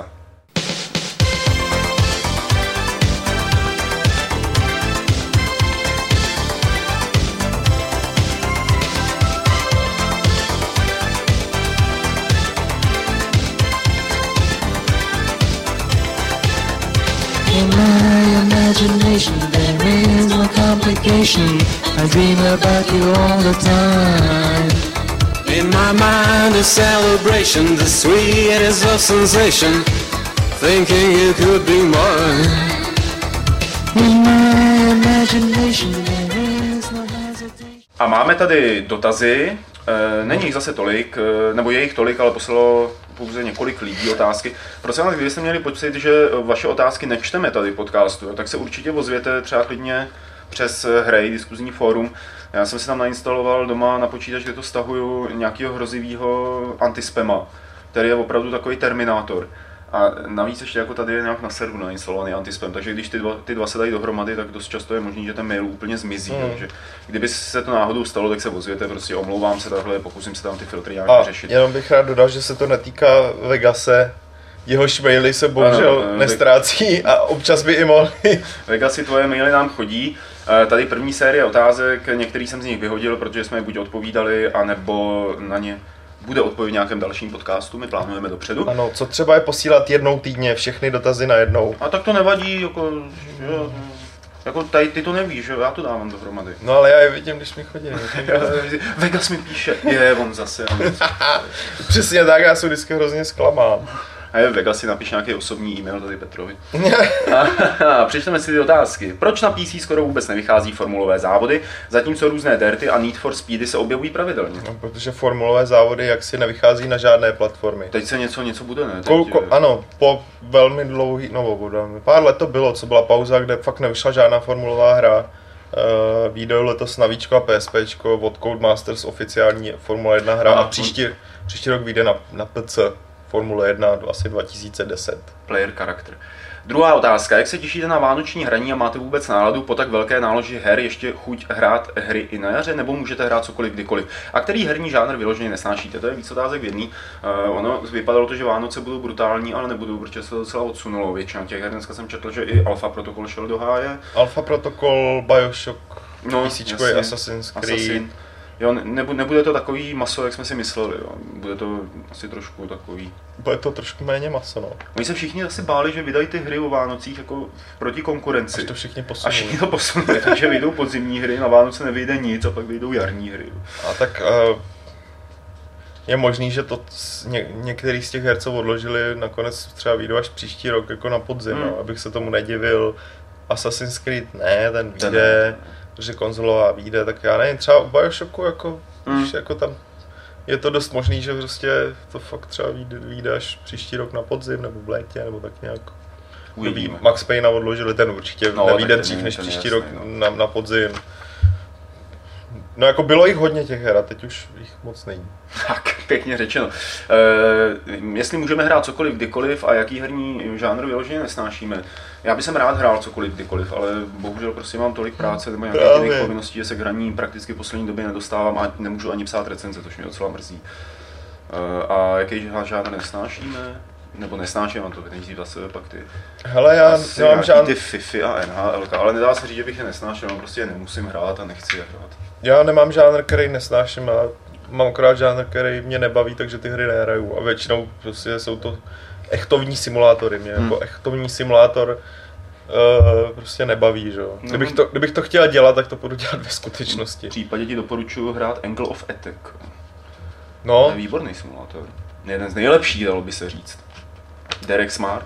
C: In my imagination there is no complication. I dream about you all the time. In my mind a celebration, the sweetest of sensation, thinking you could be mine. In my imagination there is no hesitation.
A: A máme tady dotazy, není jich zase tolik, nebo je jich tolik, ale poslalo pouze několik lidí otázky. Prosím vás, kdybyste měli pocit, že vaše otázky nečteme tady v podcastu, tak se určitě ozvěte třeba klidně přes Hraj, diskuzní fórum. Já jsem si tam nainstaloval doma na počítač, kde to stahuju, nějakého hrozivého antispama, který je opravdu takový terminátor. A navíc ještě jako tady je nějak na serveru nainstalovaný antispam, takže když ty dva se dají dohromady, tak dost často je možný, že ten mail úplně zmizí. Takže kdyby se to náhodou stalo, tak se ozvěte, prostě omlouvám se takhle, pokusím se tam ty filtry nějak vyřešit.
B: Jenom bych rád dodal, že se to netýká Vegase, jehož maily se bohužel nestrácí a občas by i mohli.
A: Vegasi, tvoje maily nám chodí. Tady první série otázek, některý jsem z nich vyhodil, protože jsme je buď odpovídali, anebo na ně bude odpověď v nějakém dalším podcastu, my plánujeme dopředu.
B: Ano, co třeba je posílat jednou týdně, všechny dotazy najednou.
A: A tak to nevadí, jako tady ty to nevíš, že já to dávám dohromady.
B: No ale já je vidím, když mi chodí.
A: Vegas mi píše, on zase.
B: Přesně tak, já jsem vždycky hrozně zklamán.
A: A Vegas si napiš nějaký osobní e-mail tady Petrovi. A přečteme si ty otázky. Proč na PC skoro vůbec nevychází formulové závody, zatímco různé Dirty a Need for Speedy se objevují pravidelně?
B: No, protože formulové závody jaksi nevychází na žádné platformy.
A: Teď se něco bude, ne?
B: Ano, po velmi dlouhý, pár let to bylo, co byla pauza, kde fakt nevyšla žádná formulová hra. Výjde letos na Víčko a PSPčko od Codemasters oficiální Formule 1 hra a příští rok vyjde na PC. Formule 1 asi 2010.
A: Player character. Druhá otázka. Jak se těšíte na vánoční hraní a máte vůbec náladu po tak velké náloži her ještě chuť hrát hry i na jaře, nebo můžete hrát cokoliv kdykoliv? A který herní žánr vyloženě nesnášíte? To je víc otázek v jedný. Ono vypadalo to, že Vánoce budou brutální, ale nebudou, protože se to docela odsunulo. Většina těch her, dneska jsem četl, že i Alpha Protocol šel do háje.
B: Alpha Protocol, BioShock, PCčko, Assassin's Creed.
A: Jo, nebude to takový maso, jak jsme si mysleli, jo. Bude to asi trošku takový.
B: Bude to trošku méně maso, no.
A: Oni se všichni asi báli, že vydají ty hry o Vánocích jako proti konkurenci.
B: Až to všichni
A: posunuli, takže vyjdou podzimní hry, na Vánoce nevyjde nic a pak vyjdou jarní hry.
B: A tak je možný, že to některý z těch her, co odložili, nakonec třeba vyjdou až příští rok jako na podzim, no, abych se tomu nedivil. Assassin's Creed ne, ten vyjde. Protože konzolová vyjde, tak já nevím, třeba u BioShocku jako tam je to dost možný, že prostě to fakt třeba vyjde až příští rok na podzim nebo v létě nebo tak nějak.
A: Uvidíme.
B: Max Payne odložili, ten určitě nevyjde dřív než příští rok na podzim. No jako bylo jich hodně těch her a teď už jich moc není.
A: Tak, pěkně řečeno. Jestli můžeme hrát cokoliv kdykoliv a jaký herní žánr vyloženě nesnášíme. Já bych rád hrál cokoliv kdykoliv, ale bohužel prostě mám tolik práce nebo nějakých jiných povinností, že se k hraní prakticky v poslední době nedostávám a nemůžu ani psát recenze, což mě docela mrzí. A jaký žánr nesnášíme? Nebo nesnáším, mám to nejdřív zase pak ty.
B: Hele, já nemám žádný
A: ty FIFA a NHL, ale nedá se říct, že bych je nesnášel, prostě je nemusím hrát a nechci je hrát.
B: Já nemám žánr, který nesnáším, ale mám akorát žánr, který mě nebaví, takže ty hry nehraju a většinou prostě jsou to echtovní simulátory, mě jako echtovní simulátor prostě nebaví, že jo. Kdybych to chtěl dělat, tak to budu dělat ve skutečnosti.
A: V případě ti doporučuji hrát Angle of Attack.
B: No.
A: To je výborný simulátor. Jeden z nejlepších, dalo by se říct. Derek Smart.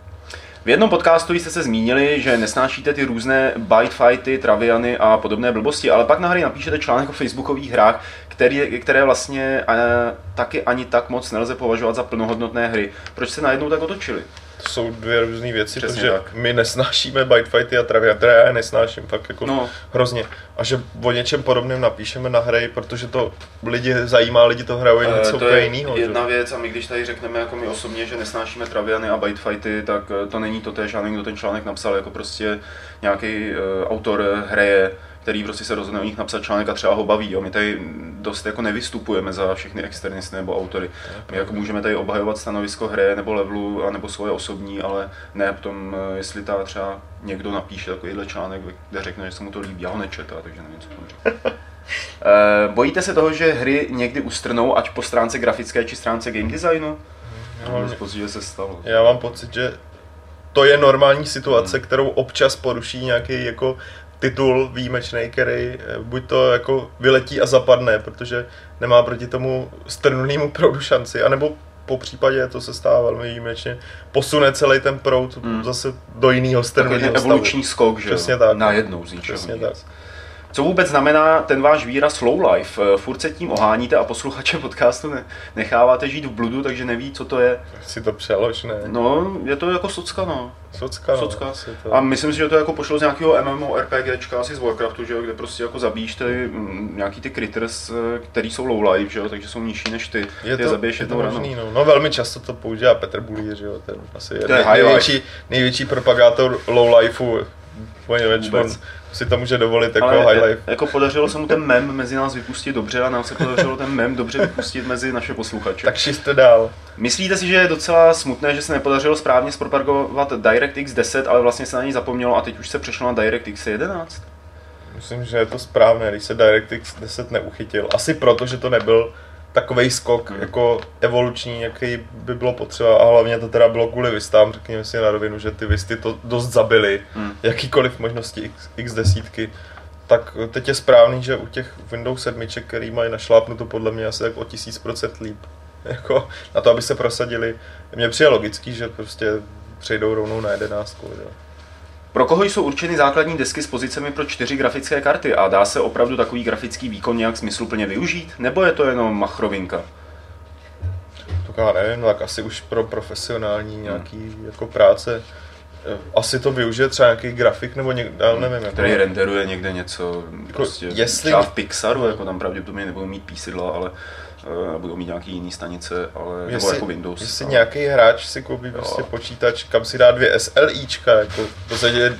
A: V jednom podcastu jste se zmínili, že nesnášíte ty různé bite fighty, traviany a podobné blbosti, ale pak na hry napíšete článek o facebookových hrách, které vlastně taky ani tak moc nelze považovat za plnohodnotné hry. Proč se najednou tak otočili?
B: To jsou dvě různé věci,
A: Přesně
B: protože
A: tak.
B: my nesnášíme bite fighty a traviany, které já je nesnáším fakt jako hrozně. A že o něčem podobném napíšeme na hry, protože to lidi zajímá, lidi to hrajou jen něco úplně jiného.
A: Jedna věc, a my když tady řekneme jako my osobně, že nesnášíme traviany a bite fighty, tak to není totéž, a někdo ten článek napsal, jako prostě nějaký autor hraje, který prostě se rozhodne o nich napsat článek a třeba ho baví. Jo. My tady dost jako nevystupujeme za všechny externisty nebo autory. My jako můžeme tady obhajovat stanovisko hry nebo levelu a nebo svoje osobní, ale ne v tom, jestli ta třeba někdo napíše takovýhle článek, kde řekne, že se mu to líbí. Já ho nečetl, takže nevím, co tam říct. Bojíte se toho, že hry někdy ustrnou, ať po stránce grafické či stránce game designu? Později se stalo.
B: Já mám pocit, že to je normální situace, kterou občas poruší nějaký jako titul výjimečný, který buď to jako vyletí a zapadne, protože nemá proti tomu strnulému proudu šanci, anebo po případě, to se stává velmi výjimečně, posune celý ten proud zase do jiného strnulého stavu.
A: Evoluční skok, že
B: přesně tak.
A: Najednou z ničeho
B: Přesně
A: nic.
B: tak.
A: Co vůbec znamená ten váš výraz slow life? Furt se tím oháníte a posluchače podcastu necháváte žít v bludu, takže neví, co to je.
B: Si to přelož, ne?
A: No, je to jako socka, no.
B: Socka.
A: To. A myslím si, že to jako pošlo z nějakého MMORPGčka, asi z Warcraftu, že jo, kde prostě jako zabíjíš ty nějaký ty critters, který jsou low life, že jo, takže jsou nižší než ty. Ty zabiješ jednou ranou.
B: No velmi často to používá Petr Bulír, že jo, ten asi
A: je
B: největší propagátor low lifeu. On si to může dovolit jako high life.
A: Jako podařilo se mu ten mem mezi nás vypustit dobře a nám se podařilo ten mem dobře vypustit mezi naše posluchače.
B: Tak šiste dál.
A: Myslíte si, že je docela smutné, že se nepodařilo správně zpropagovat DirectX 10, ale vlastně se na něj zapomnělo a teď už se přešlo na DirectX 11?
B: Myslím, že je to správné, když se DirectX 10 neuchytil. Asi proto, že to nebyl takovej skok jako evoluční, jaký by bylo potřeba, a hlavně to teda bylo kvůli vistám, řekněme si na rovinu, že ty visty to dost zabily, jakýkoliv možnosti X10. Tak teď je správný, že u těch Windows 7, který mají našlápnuto podle mě asi tak o 1000% líp, jako na to, aby se prosadili. Mně přijde logický, že prostě přejdou rovnou na 11. Že?
A: Pro koho jsou určeny základní desky s pozicemi pro 4 grafické karty a dá se opravdu takový grafický výkon nějak smysluplně využít? Nebo je to jenom machrovinka?
B: To já nevím, tak asi už pro profesionální nějaký jako práce. Asi to využije třeba nějaký grafik nebo někde, ale nevím. Jako
A: který renderuje někde něco, prostě třeba v Pixaru, jako tam pravděpodobně nebudou mít písidla, ale budou mít nějaký jiný stanice, ale nebo jako Windows.
B: Jestli nějaký hráč si koupí prostě počítač, kam si dá 2 SLIčka, jako v podstatě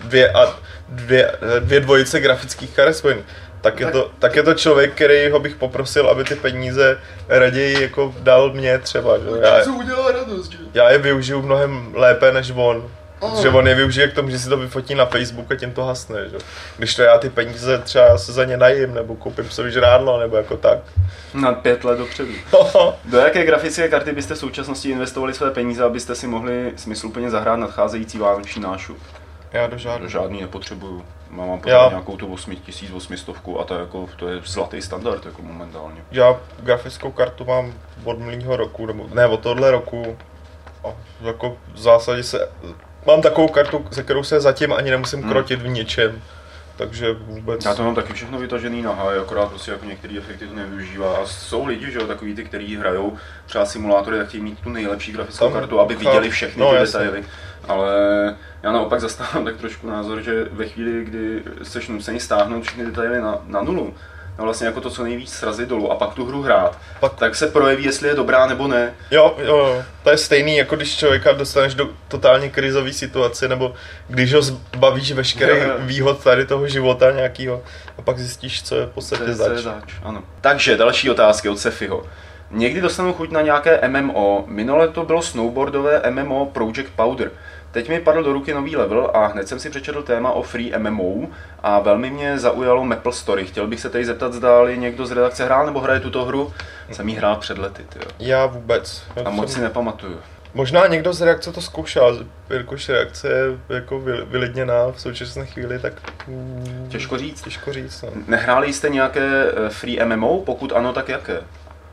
B: dvě dvojice grafických karet spojených, tak je to člověk, který ho bych poprosil, aby ty peníze raději jako dal mě třeba. Já je využiju mnohem lépe než on. Že on je využije k tomu, že si to vyfotí na Facebook a tím to hasne, že? Když to já ty peníze třeba se za ně najím, nebo koupím si žrádlo, nebo jako tak.
A: Na 5 let dopředu. Do jaké grafické karty byste v současnosti investovali své peníze, abyste si mohli smysluplně zahrát nadcházející vánoční nášup?
B: Já do
A: žádný nepotřebuju. Mám pořád nějakou tu 8800 a to je zlatý standard jako momentálně.
B: Já grafickou kartu mám od minulého roku, nebo ne, od tohle roku. A jako v zásadě mám takovou kartu, se kterou se zatím ani nemusím krotit v ničem, takže vůbec...
A: Já to mám taky všechno vytažený na high, akorát prostě jako některé efekty to nevyužívá a jsou lidi, že jo, takový ty, kteří hrajou třeba simulátory, tak chtějí mít tu nejlepší grafickou kartu, aby viděli všechny ty detaily, ale já naopak zastávám tak trošku názor, že ve chvíli, kdy jsi nucený stáhnout všechny detaily na nulu, no vlastně jako to co nejvíc srazit dolů a pak tu hru hrát, tak se projeví, jestli je dobrá nebo ne.
B: Jo, to je stejný, jako když člověka dostaneš do totálně krizové situace, nebo když ho zbavíš veškerých výhod tady toho života nějakýho a pak zjistíš, co je v podstatě zač.
A: Ano. Takže další otázky od Sefiho. Někdy dostanu chuť na nějaké MMO, minule to bylo snowboardové MMO Project Powder. Teď mi padl do ruky nový level a hned jsem si přečetl téma o free MMO a velmi mě zaujalo Maple Story. Chtěl bych se tady zeptat, zda někdo z redakce hrál nebo hraje tuto hru. Jsem jí hrál před lety, tyjo.
B: Já vůbec.
A: A moc si nepamatuju.
B: Možná někdo z redakce to zkoušel, jelikož reakce je jako vylidněná v současné chvíli, tak...
A: Těžko říct.
B: No.
A: Nehráli jste nějaké free MMO? Pokud ano, tak jaké?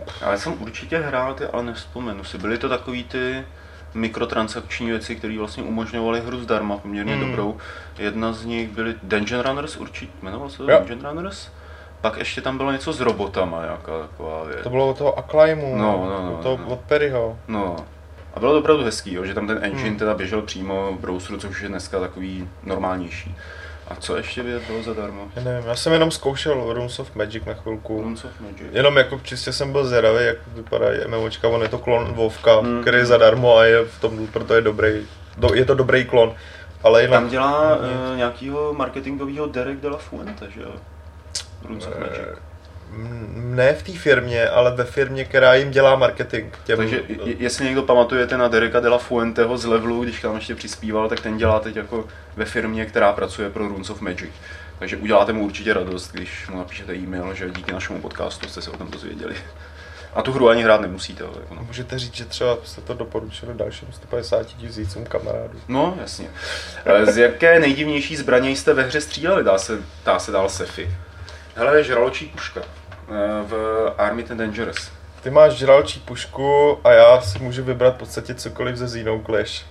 A: Ale jsem určitě hrál ty, ale nevzpomenu si. Byly to takový ty mikrotransakční věci, které vlastně umožňovaly hru zdarma, poměrně dobrou. Jedna z nich byly Dungeon Runners, určitě, jmenoval se to Dungeon Runners? Pak ještě tam bylo něco s robotama, nějaká taková věc.
B: To bylo od toho Acclaimu, od Perryho.
A: No. A bylo to opravdu hezký, jo, že tam ten engine teda běžel přímo v browseru, což je dneska takový normálnější. A co ještě bylo zadarmo?
B: Já nevím, já jsem jenom zkoušel Runes of Magic na chvilku.
A: Runes of Magic.
B: Jenom jako čistě jsem byl zvědavý, jak vypadají MMOčka, on je to klon WoWka, který je zadarmo a je v tom, proto je dobrý. Je to dobrý klon. Ale
A: tam dělá nějakýho marketingového Derek de la Fuente, že jo? Runes of Magic.
B: Ne v té firmě, ale ve firmě, která jim dělá marketing.
A: Takže jestli někdo pamatujete na Dereka de la Fuenteho z Levelu, když tam ještě přispíval, tak ten dělá teď jako ve firmě, která pracuje pro Runes of Magic. Takže uděláte mu určitě radost, když mu napíšete e-mail, že díky našemu podcastu jste se o tom dozvěděli. A tu hru ani hrát nemusíte. Jako no.
B: Můžete říct, že třeba jste to doporučili dalším 150 000 kamarádů.
A: No, jasně. Z jaké nejdivnější zbraně jste ve hře stříleli? Dá se dál sci-fi. Hele, je žraločí puška v Army and Dangerous.
B: Ty máš žraločí pušku a já si můžu vybrat v podstatě cokoliv ze Xenoclash.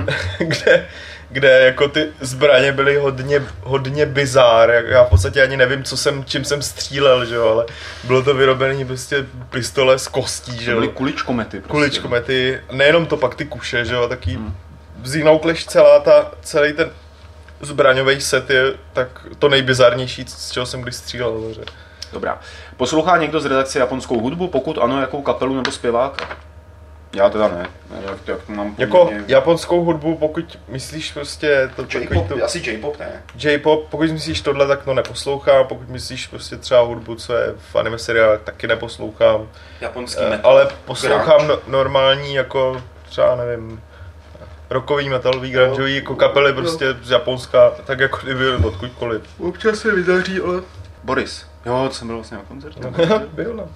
B: Kde jako ty zbraně byly hodně bizár. Já v podstatě ani nevím, čím jsem střílel, že jo, ale bylo to vyrobené prostě pistole z kostí, že jo.
A: Byly kuličkomety prostě.
B: Kuličkomety, nejenom to, pak ty kuše, že jo, taky Xenoclash celý ten zbraňový set je tak to nejbizarnější, z čeho jsem kdy střílel. Že?
A: Dobrá. Poslouchá někdo z redakce japonskou hudbu? Pokud ano, jakou kapelu nebo zpěváka? Já teda ne. Jak to mám
B: jako poměrně... japonskou hudbu, pokud myslíš prostě...
A: Asi J-pop ne.
B: J-pop, pokud myslíš tohle, tak to neposlouchám. Pokud myslíš prostě třeba hudbu, co je v anime seriálech, taky neposlouchám.
A: Japonský metal.
B: Ale poslouchám normální, jako třeba nevím, rockový, metalový, grungeový, jako kapely prostě z Japonska, tak jako kdyby odkudkoliv.
A: Občas se vydaří, ale... Boris. Jo, to jsem byl vlastně na koncertu.
B: Byl, no.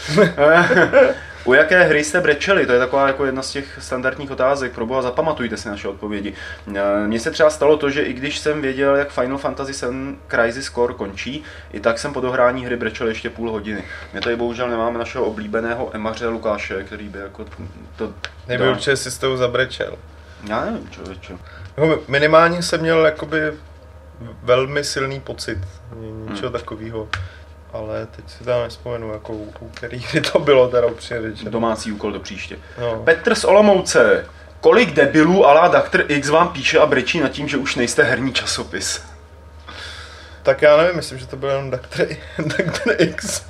A: U jaké hry jste brečeli? To je taková jako jedna z těch standardních otázek. Proboha, zapamatujte si naše odpovědi. Mně se třeba stalo to, že i když jsem věděl, jak Final Fantasy VII Crisis Core končí, i tak jsem po dohrání hry brečel ještě půl hodiny. My tady bohužel nemáme našeho oblíbeného emaře Lukáše, který by jako to...
B: Nejby určitě si s tou zabrečel.
A: Já nevím, člověče.
B: Minimálně jsem měl jakoby velmi silný pocit, něčeho takového. Ale teď si tam nevzpomenu, jako u který hry to bylo teda upřímně řečeno.
A: Domácí úkol do příště. No. Petr z Olomouce. Kolik debilů a la Dr. X vám píše a brečí nad tím, že už nejste herní časopis?
B: Tak já nevím, myslím, že to byl jenom Dr. X.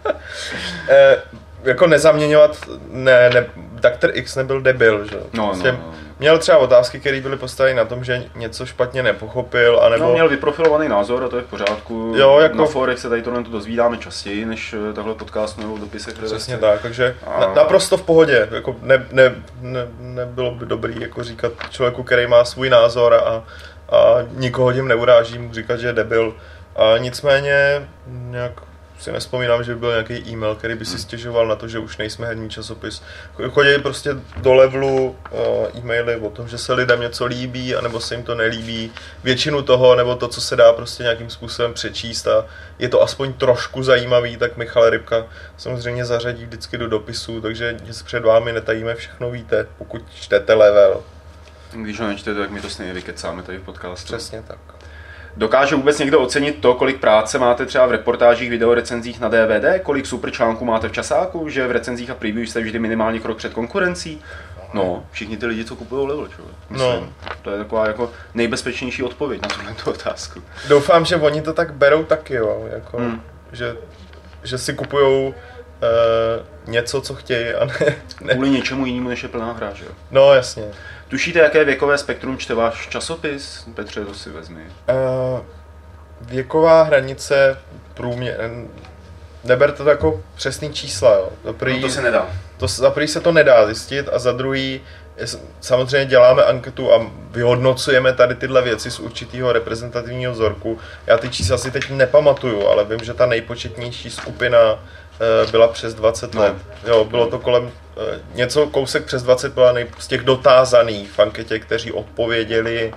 B: Jako nezaměňovat, Dr. X nebyl debil, že?
A: No.
B: Měl třeba otázky, které byly postaveny na tom, že něco špatně nepochopil, anebo...
A: No, měl vyprofilovaný názor a to je v pořádku.
B: Jo, jako...
A: Na forech se tady tohle dozvídáme častěji, než tahle podcast nebo v dopisech.
B: Přesně tak, takže naprosto v pohodě. Jako nebylo by dobrý jako říkat člověku, který má svůj názor a nikoho tím neuráží, mu říkat, že je debil. A nicméně nějak si nevzpomínám, že by byl nějaký e-mail, který by si stěžoval na to, že už nejsme herní časopis. Chodí prostě do Levelu e-maily o tom, že se lidem něco líbí, anebo se jim to nelíbí. Většinu toho, nebo to, co se dá prostě nějakým způsobem přečíst a je to aspoň trošku zajímavý, tak Michal Rybka samozřejmě zařadí vždycky do dopisů, takže nic před vámi netajíme, všechno víte, pokud čtete Level.
A: Když ho nečtete, tak my to stejně vykecáme tady v podcastu.
B: Přesně tak.
A: Dokáže vůbec někdo ocenit to, kolik práce máte třeba v reportážích, videorecenzích na DVD, kolik super článků máte v časáku, že v recenzích a preview jste vždy minimálně krok před konkurencí? No, všichni ty lidi, co kupují Level, myslím. No. To je taková jako nejbezpečnější odpověď na tuto otázku.
B: Doufám, že oni to tak berou taky, jo, jako, že si kupujou něco, co chtějí a ne.
A: Kvůli něčemu jinému, než je plná hra, že jo?
B: No, jasně.
A: Tušíte, jaké věkové spektrum čte váš časopis? Petře, to si vezmi.
B: Věková hranice průměr... Neber to jako přesný čísla, jo.
A: To se nedá.
B: Za prvý se to nedá zjistit a za druhý samozřejmě děláme anketu a vyhodnocujeme tady tyhle věci z určitého reprezentativního vzorku. Já ty čísla si teď nepamatuju, ale vím, že ta nejpočetnější skupina byla přes 20 let. Jo, bylo to kolem něco kousek přes 20 byla z těch dotázaných v anketě, kteří odpověděli,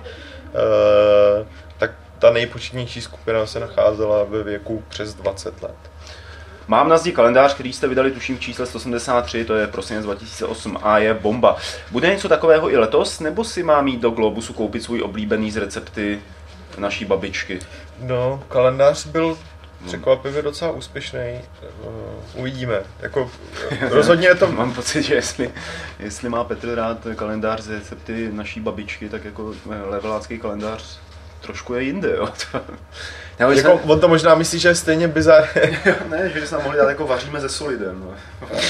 B: tak ta nejpočetnější skupina se nacházela ve věku přes 20 let.
A: Mám na zdi kalendář, který jste vydali tuším v čísle 183, to je prosinec 2008 a je bomba. Bude něco takového i letos, nebo si mám jít do Globusu koupit svůj oblíbený z recepty naší babičky?
B: No, kalendář byl překvapivě docela úspěšný. Uvidíme. Jako, rozhodně je to...
A: Mám pocit, že jestli má Petr rád kalendář z recepty naší babičky, tak jako levelácký kalendář trošku je jinde, jo.
B: Jako, on to možná myslí, že je stejně bizar.
A: Ne, že jsme mohli dát jako vaříme se solidem. No.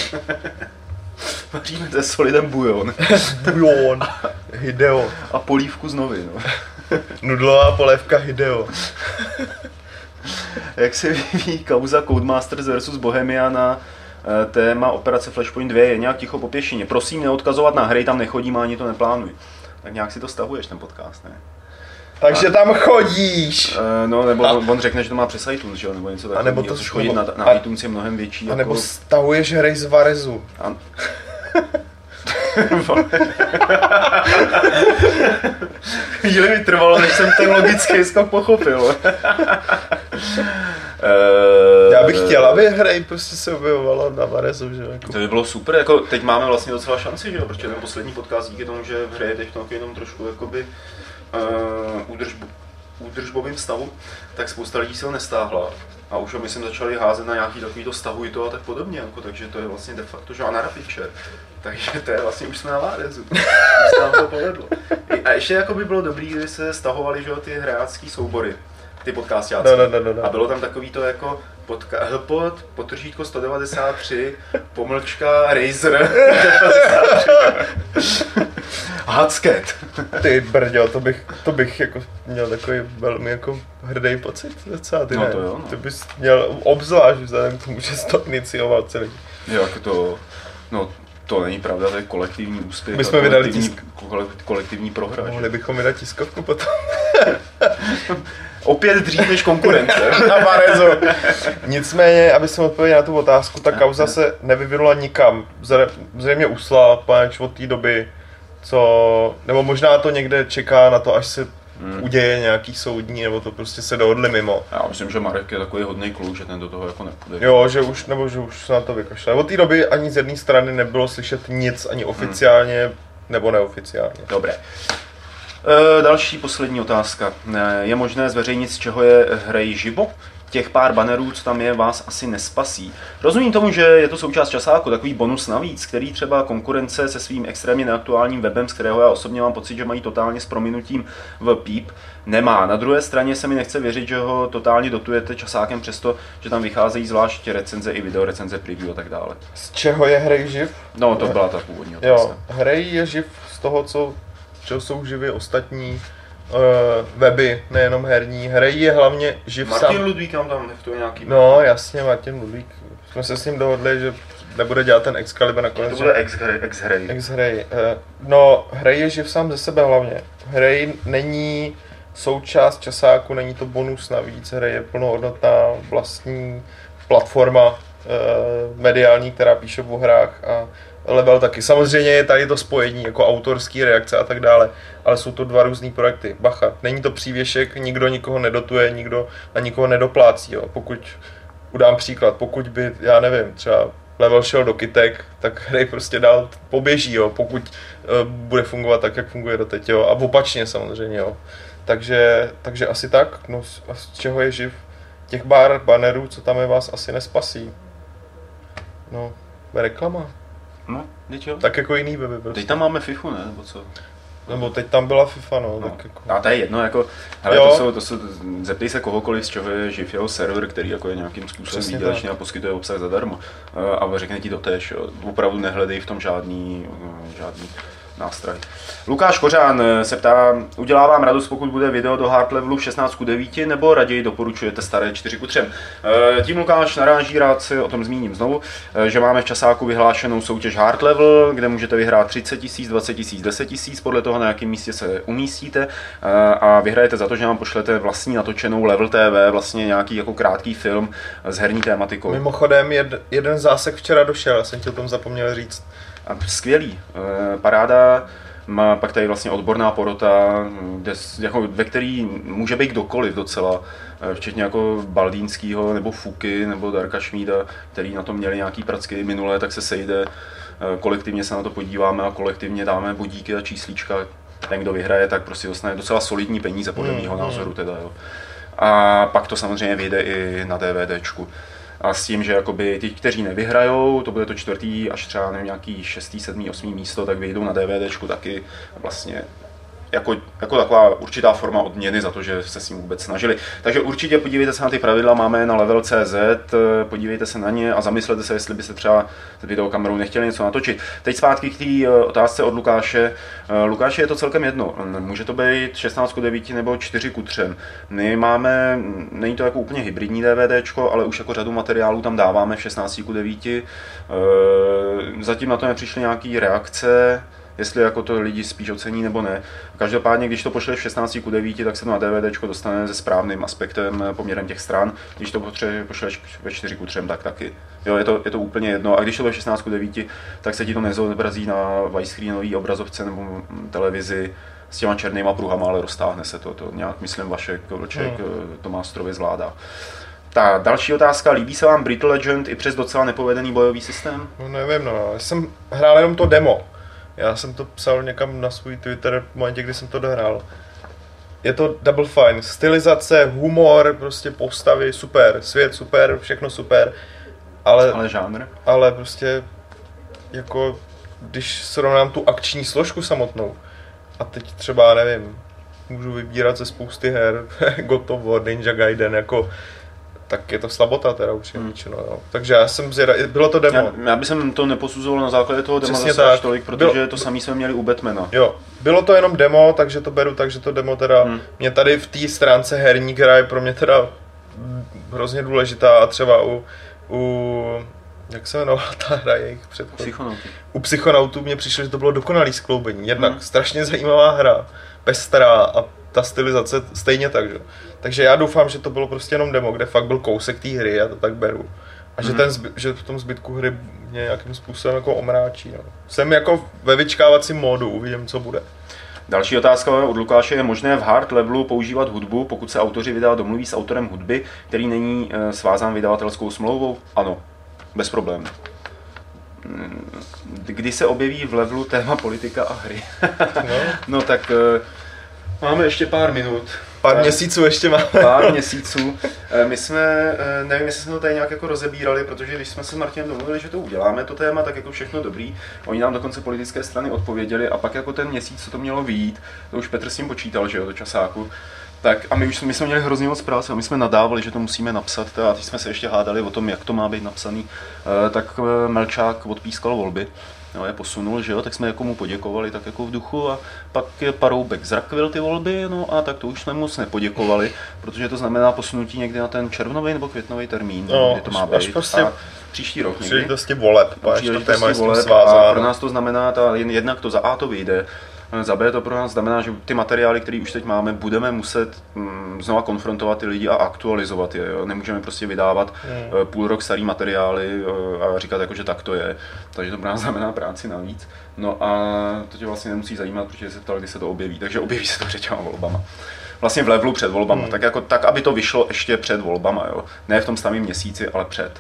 A: Vaříme se solidem bujon.
B: Bujon. Hideo.
A: A polívku z novy, no.
B: Nudlová polévka Hideo.
A: Jak se vyvíjí kauza Codemasters vs Bohemia na téma operace Flashpoint 2? Je nějak ticho po pěšině. Prosím neodkazovat na hry, tam nechodím a ani to neplánuj. Tak nějak si to stahuješ, ten podcast, ne?
B: Takže tam chodíš!
A: No, nebo on řekne, že to má přes iTunes, že jo, nebo něco takového.
B: A nebo to
A: což chodit na iTunes je mnohem větší.
B: A nebo jako... stahuješ hry z Varezu.
A: Chvíli mi trvalo, než jsem ten logický skok pochopil.
B: Já bych chtěl, aby hry prostě se objevovala na Varezu, že jako.
A: To by bylo super, jako teď máme vlastně docela šanci, že jo, protože ten poslední podcast díky tomu, že v hře je teď jenom trošku jakoby údržbovým stavu, tak spousta lidí si ho nestáhla. A už ho myslím začali házet na nějaký takovýto stahuj to a tak podobně, jako, takže to je vlastně de facto žádná feature. Takže to je vlastně už jsme na Varezu. Už se nám to povedlo. A ještě jako by bylo dobrý, kdyby se stahovaly, že, ty hráčský soubory, ty podcastáci.
B: No.
A: A bylo tam takový to jako HPod, potržítko 193, pomlčka Razer 93. Hacket.
B: Ty brďo, to bych jako měl takový velmi jako hrdý pocit docela, ty
A: no
B: ne.
A: To jo, no.
B: Ty bys měl obzvlášť vzhledem k tomu, že jsi to inicioval celý.
A: Jo, jako to, no to není pravda, to je kolektivní úspěch.
B: My jsme vydali
A: kolektivní prohra.
B: Mohli bychom vydat tiskovku potom.
A: Opět dřív než konkurence.
B: Na Varezu. Nicméně, aby jsem odpověděl na tu otázku, ta kauza se nevyvinula nikam. Zřejmě usla pač od té doby, nebo možná to někde čeká na to, až se uděje nějaký soudní, nebo to prostě se dohodli mimo.
A: Já myslím, že Marek je takový hodný kluk, že ten do toho jako nepůjde.
B: Jo, že už se na to vykašle. Od té doby ani z jedné strany nebylo slyšet nic, ani oficiálně, nebo neoficiálně.
A: Dobré. Další poslední otázka. Je možné zveřejnit, z čeho je hry živo? Těch pár bannerů, co tam je, vás asi nespasí. Rozumím tomu, že je to součást časáku, takový bonus navíc, který třeba konkurence se svým extrémně neaktuálním webem, z kterého já osobně mám pocit, že mají totálně s prominutím v píp, nemá. Na druhé straně se mi nechce věřit, že ho totálně dotujete časákem, přesto, že tam vycházejí zvlášť recenze i video, recenze preview a tak dále.
B: Z čeho je hry živ?
A: No, to byla ta původní otázka.
B: Jo, hry je živ z toho, čeho jsou živy ostatní weby, nejenom herní. Hry je hlavně živ sám.
A: Martin Ludvík tam to nějaký...
B: No jasně, Martin Ludvík. Jsme se s ním dohodli, že nebude dělat ten Excalibur nakonec.
A: To bude X-Hray.
B: X-Hray. No, Hry je živ sám ze sebe hlavně. Hry není součást časáku, není to bonus navíc. Hry je plnohodnotná vlastní platforma mediální, která píše o hrách a Level taky. Samozřejmě je tady to spojení, jako autorský reakce a tak dále, ale jsou to dva různý projekty. Bacha, není to přívěšek, nikdo nikoho nedotuje, nikdo na nikoho nedoplácí. Jo. Pokud, udám příklad, pokud by, já nevím, třeba Level šel do kytek, tak hry prostě dál poběží, jo, pokud bude fungovat tak, jak funguje doteď, jo, a opačně samozřejmě, jo. Takže asi tak, no z čeho je živ? Těch bannerů, co tam je, vás asi nespasí. No, reklama.
A: No, teď jo.
B: Tak jako jiný weby prostě.
A: Teď tam máme FIFU, ne? Nebo co?
B: Nebo teď tam byla FIFA, no. Tak jako...
A: A to je jedno, jako, hele, to jsou, zeptej se kohokoliv, z čeho je živ jeho server, který jako je nějakým způsobem výdělečný a poskytuje obsah zadarmo. A řekne ti totéž, jo. Opravdu nehledej v tom žádný nástroj. Lukáš Kořán se ptá, udělá vám radost, pokud bude video do hard levelu 16:9, nebo raději doporučujete staré 4:3? Tím Lukáš naráží, rád si o tom zmíním znovu, že máme v časáku vyhlášenou soutěž hard level, kde můžete vyhrát 30 000, 20 000, 10 000, podle toho, na jakém místě se umístíte, a vyhrajete za to, že nám pošlete vlastní natočenou Level TV, vlastně nějaký jako krátký film s herní tématikou.
B: Mimochodem, jeden zásek včera došel, já jsem ti o tom zapomněl říct.
A: Skvělý, paráda. Pak tady vlastně odborná porota, jako, ve který může být kdokoliv docela, včetně jako Baldýnskýho, nebo Fuky, nebo Darka Šmída, který na to měli nějaký pracky minulé, tak se sejde, kolektivně se na to podíváme a kolektivně dáme bodíky a číslíčka. Ten, kdo vyhraje, tak prostě dostane docela solidní peníze, podle mýho názoru teda, jo. A pak to samozřejmě vyjde i na DVDčku. A s tím, že jakoby ti, kteří nevyhrajou, to bude to 4. až třeba nevím, nějaký 6., 7., 8. místo, tak vyjdou na DVDčku taky vlastně jako taková určitá forma odměny za to, že se s ním vůbec snažili. Takže určitě podívejte se na ty pravidla, máme na level.cz, podívejte se na ně a zamyslete se, jestli byste třeba s videokamerou nechtěli něco natočit. Teď zpátky k té otázce od Lukáše. Lukáše, je to celkem jedno, může to být 16:9 nebo 4:3. My máme, není to jako úplně hybridní DVDčko, ale už jako řadu materiálů tam dáváme v 16:9. Zatím na to nepřišly nějaké reakce, jestli jako to lidi spíš ocení nebo ne. Každopádně, když to pošleš v 16:9, tak se to na DVDčko dostane se správným aspektem, poměrem těch stran. Když to pošleš ve 4:3, tak taky. Jo, je to úplně jedno. A když to ve 16:9, tak se ti to nezobrazí na widescreenové obrazovce nebo televizi s těma černýma pruhama, ale roztáhne se to. To nějak, myslím, Vašek Vlček to mastrově zvládá. Ta další otázka, líbí se vám Brittle Legend i přes docela nepovedený bojový systém?
B: No nevím, já jsem hrál jenom to demo. Já jsem to psal někam na svůj Twitter v momentě, kdy jsem to dohrál. Je to Double Fine, stylizace, humor, prostě postavy, super, svět super, všechno super,
A: ale žánr?
B: Ale prostě jako, když srovnám tu akční složku samotnou a teď třeba, nevím, můžu vybírat ze spousty her, God of War, Ninja Gaiden, jako tak je to slabota teda upřímně řečeno, jo. Takže já jsem zvědavý, bylo to demo.
A: Já bych to neposuzoval na základě toho demo zase až tolik, protože to samý jsme měli u Batmana.
B: Jo, bylo to jenom demo, takže to beru, takže to demo teda, mě tady v té stránce herní, která je pro mě teda hrozně důležitá a třeba u jak se jmenovala ta hra jejich předchozí? U Psychonautů mně přišlo, že to bylo dokonalý skloubení, jednak strašně zajímavá hra, pestrá a ta stylizace stejně tak, že? Takže já doufám, že to bylo prostě jenom demo, kde fakt byl kousek té hry, já to tak beru. A že v tom zbytku hry mě nějakým způsobem jako omráčí. No. Jsem jako ve vyčkávacím módu, uvidím, co bude.
A: Další otázka od Lukáše, je možné v hard levelu používat hudbu, pokud se autoři vydá domluví s autorem hudby, který není svázán vydavatelskou smlouvou? Ano, bez problémů. Kdy se objeví v levelu téma politika a hry? No tak máme ještě pár minut.
B: Pár měsíců ještě máme.
A: Pár měsíců. My jsme, nevím, jestli jsme to tady nějak jako rozebírali, protože když jsme se s Martinem domluvili, že to uděláme, to téma, tak jako všechno dobrý. Oni nám dokonce politické strany odpověděli a pak jako ten měsíc, co to mělo vyjít, to už Petr s tím počítal, že jo, do časáku. Tak a my jsme měli hrozně moc práce a my jsme nadávali, že to musíme napsat a teď jsme se ještě hádali o tom, jak to má být napsaný. Tak Melčák odpískal volby. No, je posunul, že jo, tak jsme jako mu poděkovali tak jako v duchu a pak je Paroubek zrakvil ty volby, no a tak to už jsme moc nepoděkovali, protože to znamená posunutí někdy na ten červnový nebo květnový termín, kdy to má být.
B: Prostě
A: a příští rok někdy.
B: Příležitosti voleb,
A: a pro nás to znamená, jednak to za A to vyjde, za B to pro nás znamená, že ty materiály, které už teď máme, budeme muset znova konfrontovat ty lidi a aktualizovat je. Jo? Nemůžeme prostě vydávat půl rok starý materiály a říkat, jako, že tak to je. Takže to pro nás znamená práci navíc. No a to tě vlastně nemusí zajímat, protože se ptal, kdy se to objeví. Takže objeví se to před těma volbama. Vlastně v levelu před volbama. Tak, aby to vyšlo ještě před volbama. Jo? Ne v tom samém měsíci, ale před.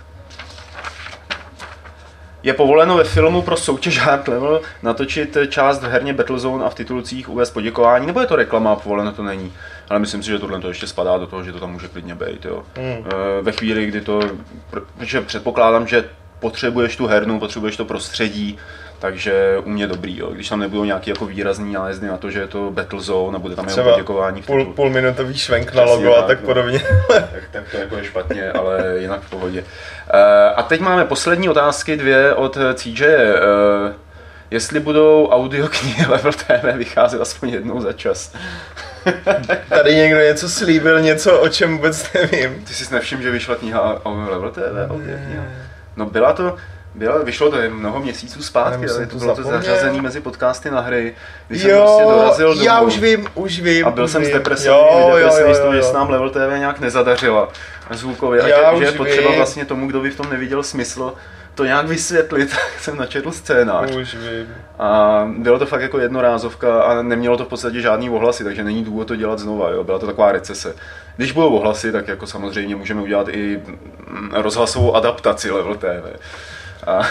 A: Je povoleno ve filmu pro soutěž Hard Level natočit část v herně Battlezone a v titulcích uvést poděkování, nebo je to reklama, povoleno to není? Ale myslím si, že tohle to ještě spadá do toho, že to tam může klidně být. Jo. Ve chvíli, kdy to, protože předpokládám, že potřebuješ tu hernu, potřebuješ to prostředí, takže u mě dobrý, jo. Když tam nebudou nějaký jako výrazný nálezny na to, že je to Battlezone a bude tam jenom poděkování v titulu.
B: Půlminutový švenk na logo a tak podobně.
A: Tak to jako je špatně, ale jinak v pohodě. A teď máme poslední otázky, 2 od CJ. Jestli budou audioknihy Level TV vycházet aspoň jednou za čas.
B: Tady někdo něco slíbil, něco, o čem vůbec nevím.
A: Ty jsi nevšiml, že vyšla kniha o Level TV? No vyšlo to mnoho měsíců zpátky, ale to bylo to zařazený mezi podcasty na hry, když jsem prostě dorazil domů.
B: Já už vím.
A: A byl jsem zdepresivní z toho, že se nám Level TV nějak nezadařila zvukově. A že je potřeba vlastně tomu, kdo by v tom neviděl smysl, to nějak vysvětlit, tak jsem načetl scénář.
B: Už vím.
A: A bylo to fakt jako jednorázovka a nemělo to v podstatě žádný ohlasy, takže není důvod to dělat znova, jo. Byla to taková recese. Když budou ohlasy, tak jako samozřejmě můžeme udělat i rozhlasovou adaptaci Level TV. A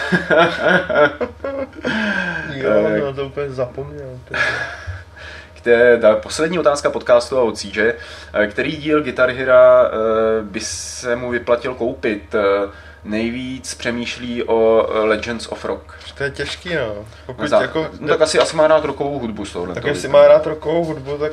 B: Jo, na to úplně zapomněl.
A: Ta poslední otázka podcastu od CJ. Který díl Guitar Hera by se mu vyplatil koupit? Nejvíc přemýšlí o Legends of Rock.
B: To je těžký, no. Pokud
A: No tak asi má rád rockovou hudbu z tohohle.
B: Tak jestli má rád rockovou hudbu, tak...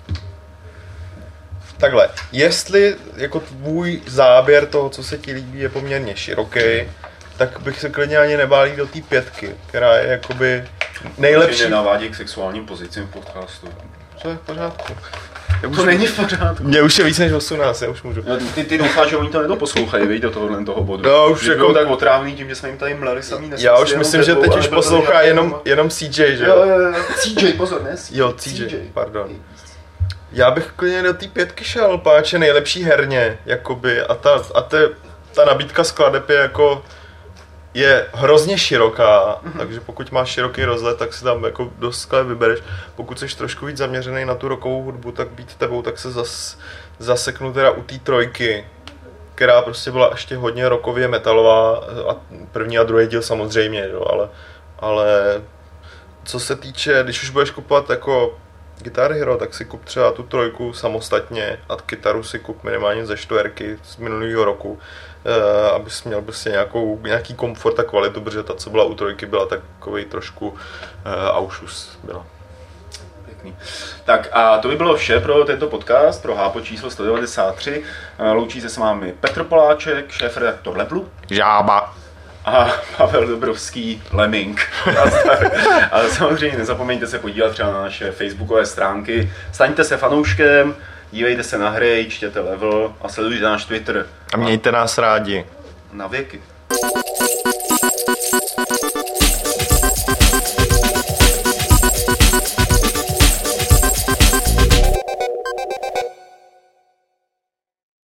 B: Takhle, jestli jako tvůj záběr toho, co se ti líbí, je poměrně široký, tak bych se klidně ani nebál jít do té 5, která je jakoby nejlepší.
A: Nenavádí k sexuálním pozicím v podcastu.
B: To je v pořádku.
A: To není v pořádku.
B: Mně už je víc než 18, já už můžu.
A: No, ty doufáš, že oni to nedoposlouchají, viď, do toho bodu.
B: No, už
A: že
B: jako...
A: budou tak otrávný tím, že jsme jim tady mleli samý nesmysly.
B: Já už myslím, že teď už poslouchá jenom CJ, že
A: jo? CJ, pozor, ne?
B: Jo, CJ, pardon. Já bych klidně do té 5 šel, páče nejlepší herně, jakoby, a ta nabídka skladeb je jako, je hrozně široká, takže pokud máš široký rozhled, tak si tam jako dost skladeb vybereš. Pokud jsi trošku víc zaměřený na tu rockovou hudbu, tak být tebou, tak se zaseknu teda u té 3, která prostě byla ještě hodně rockově metalová, a první a druhý díl samozřejmě, jo, ale co se týče, když už budeš kupovat jako Guitar Hero, tak si kup třeba tu 3 samostatně a kytaru si kup minimálně ze 4 z minulého roku, abys měl prostě nějaký komfort a kvalitu, protože ta, co byla u 3, byla takovej trošku aušus byla.
A: Pěkný. Tak a to by bylo vše pro tento podcast, pro Hápo číslo 193. Loučí se s vámi Petr Poláček, šéfredaktor Levelu.
B: Žába.
A: A Pavel Dobrovský, Lemming. A samozřejmě nezapomeňte se podívat třeba na naše facebookové stránky. Staňte se fanouškem, dívejte se na hry, čtěte Level a sledujte náš Twitter.
B: A mějte nás rádi.
A: Na věky.